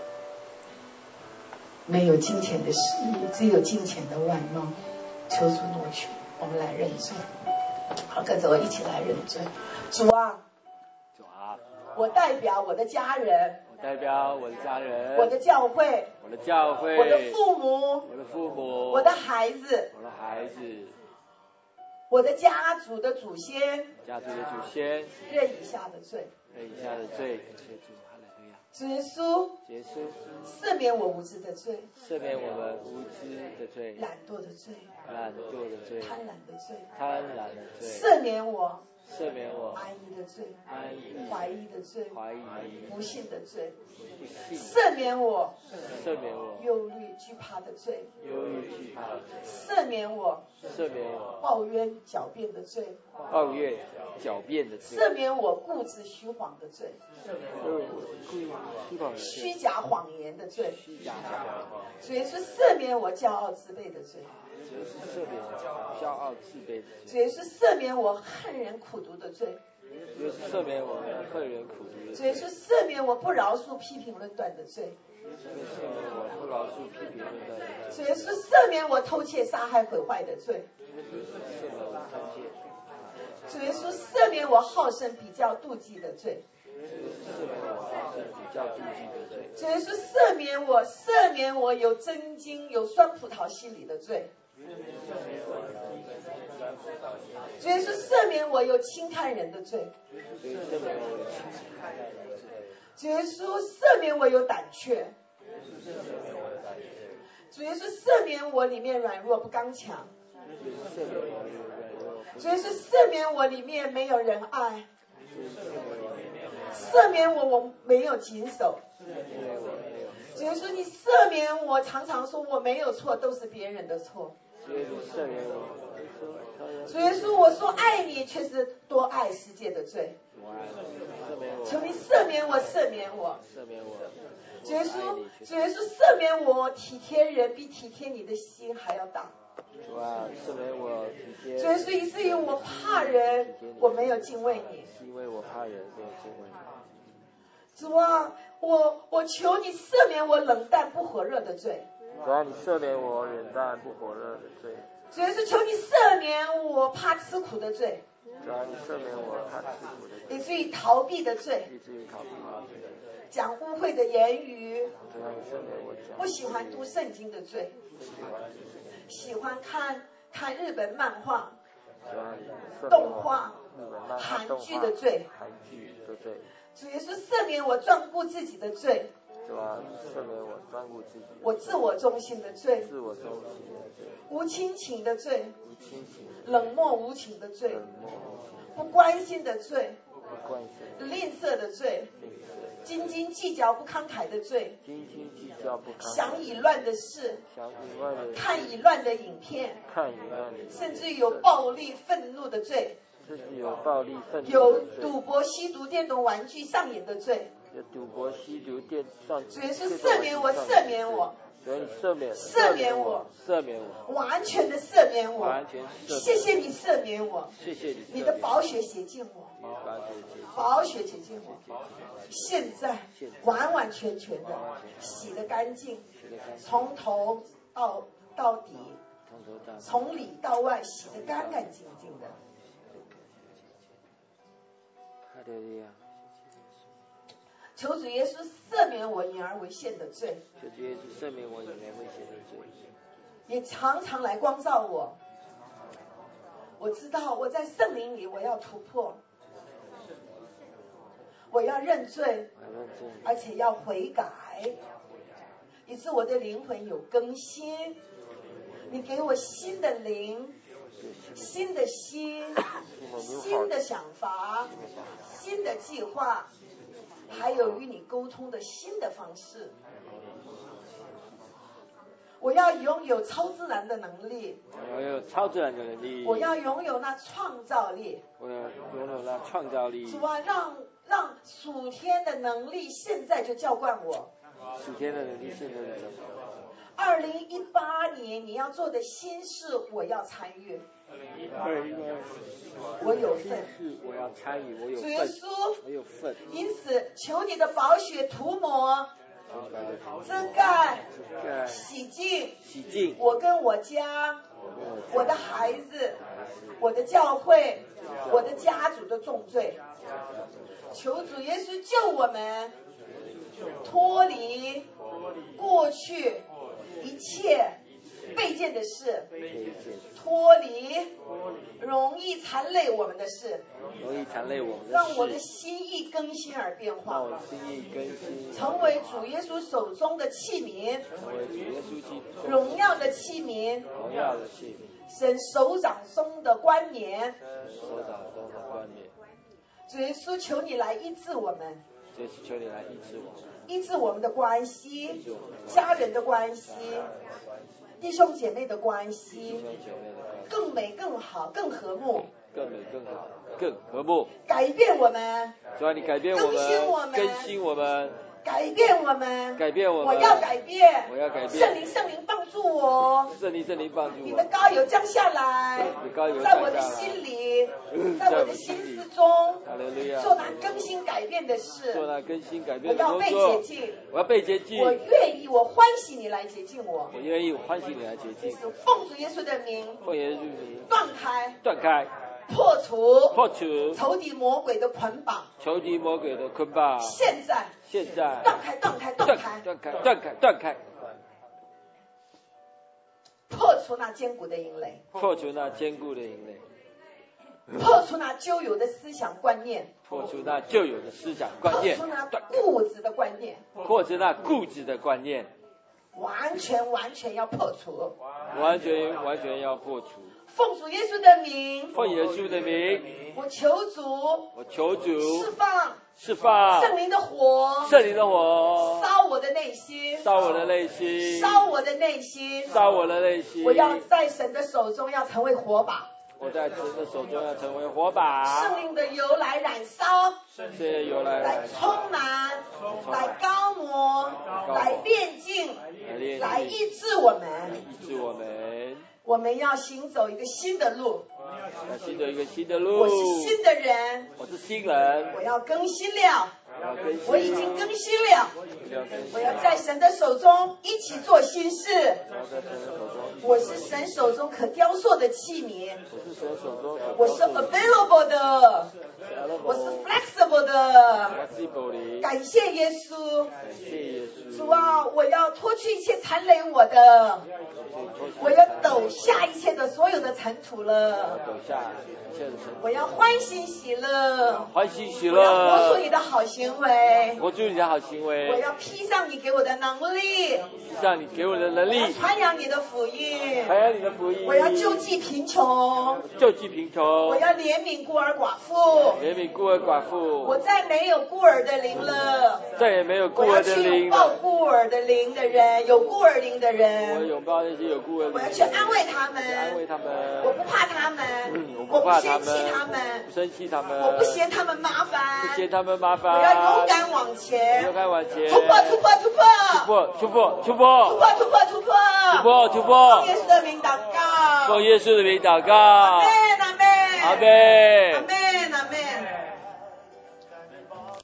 没有金钱的事业，只有金钱的外貌，求主挪去。我们来认罪，好，跟着我一起来认罪。主啊，我代表我的家人，我的教会，我的父母，我的孩子， 我的家族的祖先认以下的罪，主耶稣赦免我无知的罪，懒惰的罪，贪婪的罪，赦免我安逸的罪，怀疑的罪，不信的罪，赦免我忧虑惧怕的罪，赦免我抱怨狡辩的罪，赦免我固执虚谎的罪，虚假谎言的罪，主耶稣赦免我骄傲自卑的罪，主耶稣赦免我恨人苦毒的罪，主耶稣赦免我不饶恕批评论断的罪，主耶稣赦免我偷窃杀害毁坏的罪，主耶稣赦免我好胜比较妒忌的罪，主耶稣赦免我有真经有酸葡萄心理的罪，主耶稣赦免我有轻看人的罪，主耶稣赦免我有胆怯，主耶稣赦免我里面软弱不刚强，主耶稣赦免我里面没有仁爱，赦免我没有谨守，主耶稣你赦免我常常说我没有错，都是别人的错，主耶稣我说爱你却是多爱世界的罪，求你赦免我主耶稣赦免我体贴人比体贴你的心还要大，主耶稣以至于我怕人，我没有敬畏你，主啊，我求你赦免我冷淡不火热的罪，主啊，你赦免我冷淡不火热的罪，主耶稣求你赦免我怕吃苦的罪，主啊，你赦免我怕吃苦的罪，以至于逃避的罪，讲污秽的言语，不喜欢读圣经的罪，喜欢看日本漫画、动画、韩剧的罪，主耶稣赦免我专顾自己的罪，我自我中心的罪，无亲情的罪，冷漠无情的罪，不关心的罪，吝啬的罪，斤斤计较不慷慨的罪，想以乱的事，看以乱的影片，甚至有暴力愤怒的罪，有赌博吸毒电动玩具上瘾的罪，主耶稣赦免我赦免我，完全的赦免我，谢谢你赦免我，你的宝血洗净我，现在完完全全的洗得干净，从头到底，从里到外洗得干干净净的。求主耶稣赦免我隐而为现的罪，也常常来光照我。我知道我在圣灵里我要突破，我要认罪，而且要悔改，以致我的灵魂有更新。你给我新的灵，新的心，新的想法，新的计划，还有与你沟通的新的方式。我要拥有超自然的能力，我要拥有那创造力，主啊，让属天的能力现在就浇灌我。2018年你要做的新事，我要参与。我有份，主耶稣，因此求你的宝血涂抹、遮盖、洗净我跟我家、我的孩子、我的教会、我的家族的重罪。求主耶稣救我们脱离过去一切卑贱的事， 事， 非一切事， 脱离容易缠累我们的事， 容易缠累我们的事， 让我的心意更新而变化， 让我心意更新， 成为主耶稣手中的器皿， 成为主耶稣基督荣耀的器皿， 荣耀的器皿， 神手掌中的冠冕。 手掌中的冠冕。 主耶稣，求你来医治我们， 主耶稣，求你来医治我们， 医治我们的关系，家人的关系，弟兄姐妹的关系， 弟兄姐妹的关系更美更好更和睦， 更美更好更和睦。 改变我们， 主啊，你改变我们，更新我们， 改变我们， 改变我们。 我要改变， 我要改变。 圣灵帮助我， 圣灵帮助我。 你的膏油降下来，在我的心里，在我的心思中，做那更新改变的事， 做那更新改变的工作。我要被洁净， 我要被洁净。 我愿意，我欢喜你来洁净我。 我愿意，我欢喜你来洁净。 奉主耶稣的名， 奉耶稣的名， 断开。破除仇敌魔鬼的捆绑， 仇敌魔鬼的捆绑。 现在断开，破除那坚固的营垒， 破除那坚固的营垒， 破除那旧有的思想观念， 破除那旧有的思想观念， 破除那固执的观念， 破除那固执的观念， 完全要破除， 完全要破除。 奉主耶稣的名， 奉耶稣的名， 我求主释放圣灵的火，烧我的内心，烧我的内心，我要在神的手中要成为火把，圣灵的油来燃烧，来充满，来高摩，来炼净，来医治我们。我们要行走一个新的路，我是新的人，我要更新了，我已经更新了，我要在神的手中一起做新事。我是神手中可雕塑的器皿，我是 available 的，我是 flexible 的。感谢耶稣，主啊，我要脱去一切缠累我的，我要抖下一切的所有的尘土了，我要欢喜喜乐，我要活出你的好行为，我要披上你给我的能力，我要传扬你的福音，我要救济贫穷，我要怜悯孤儿寡妇，我再没有孤儿的灵了，我要去拥抱孤儿的灵的人，有孤儿灵的人，我要去安慰他们，我不怕他们，我不嫌弃他们，我不嫌他们麻烦，我要勇敢往前，突破，奉耶稣的名祷告，阿们。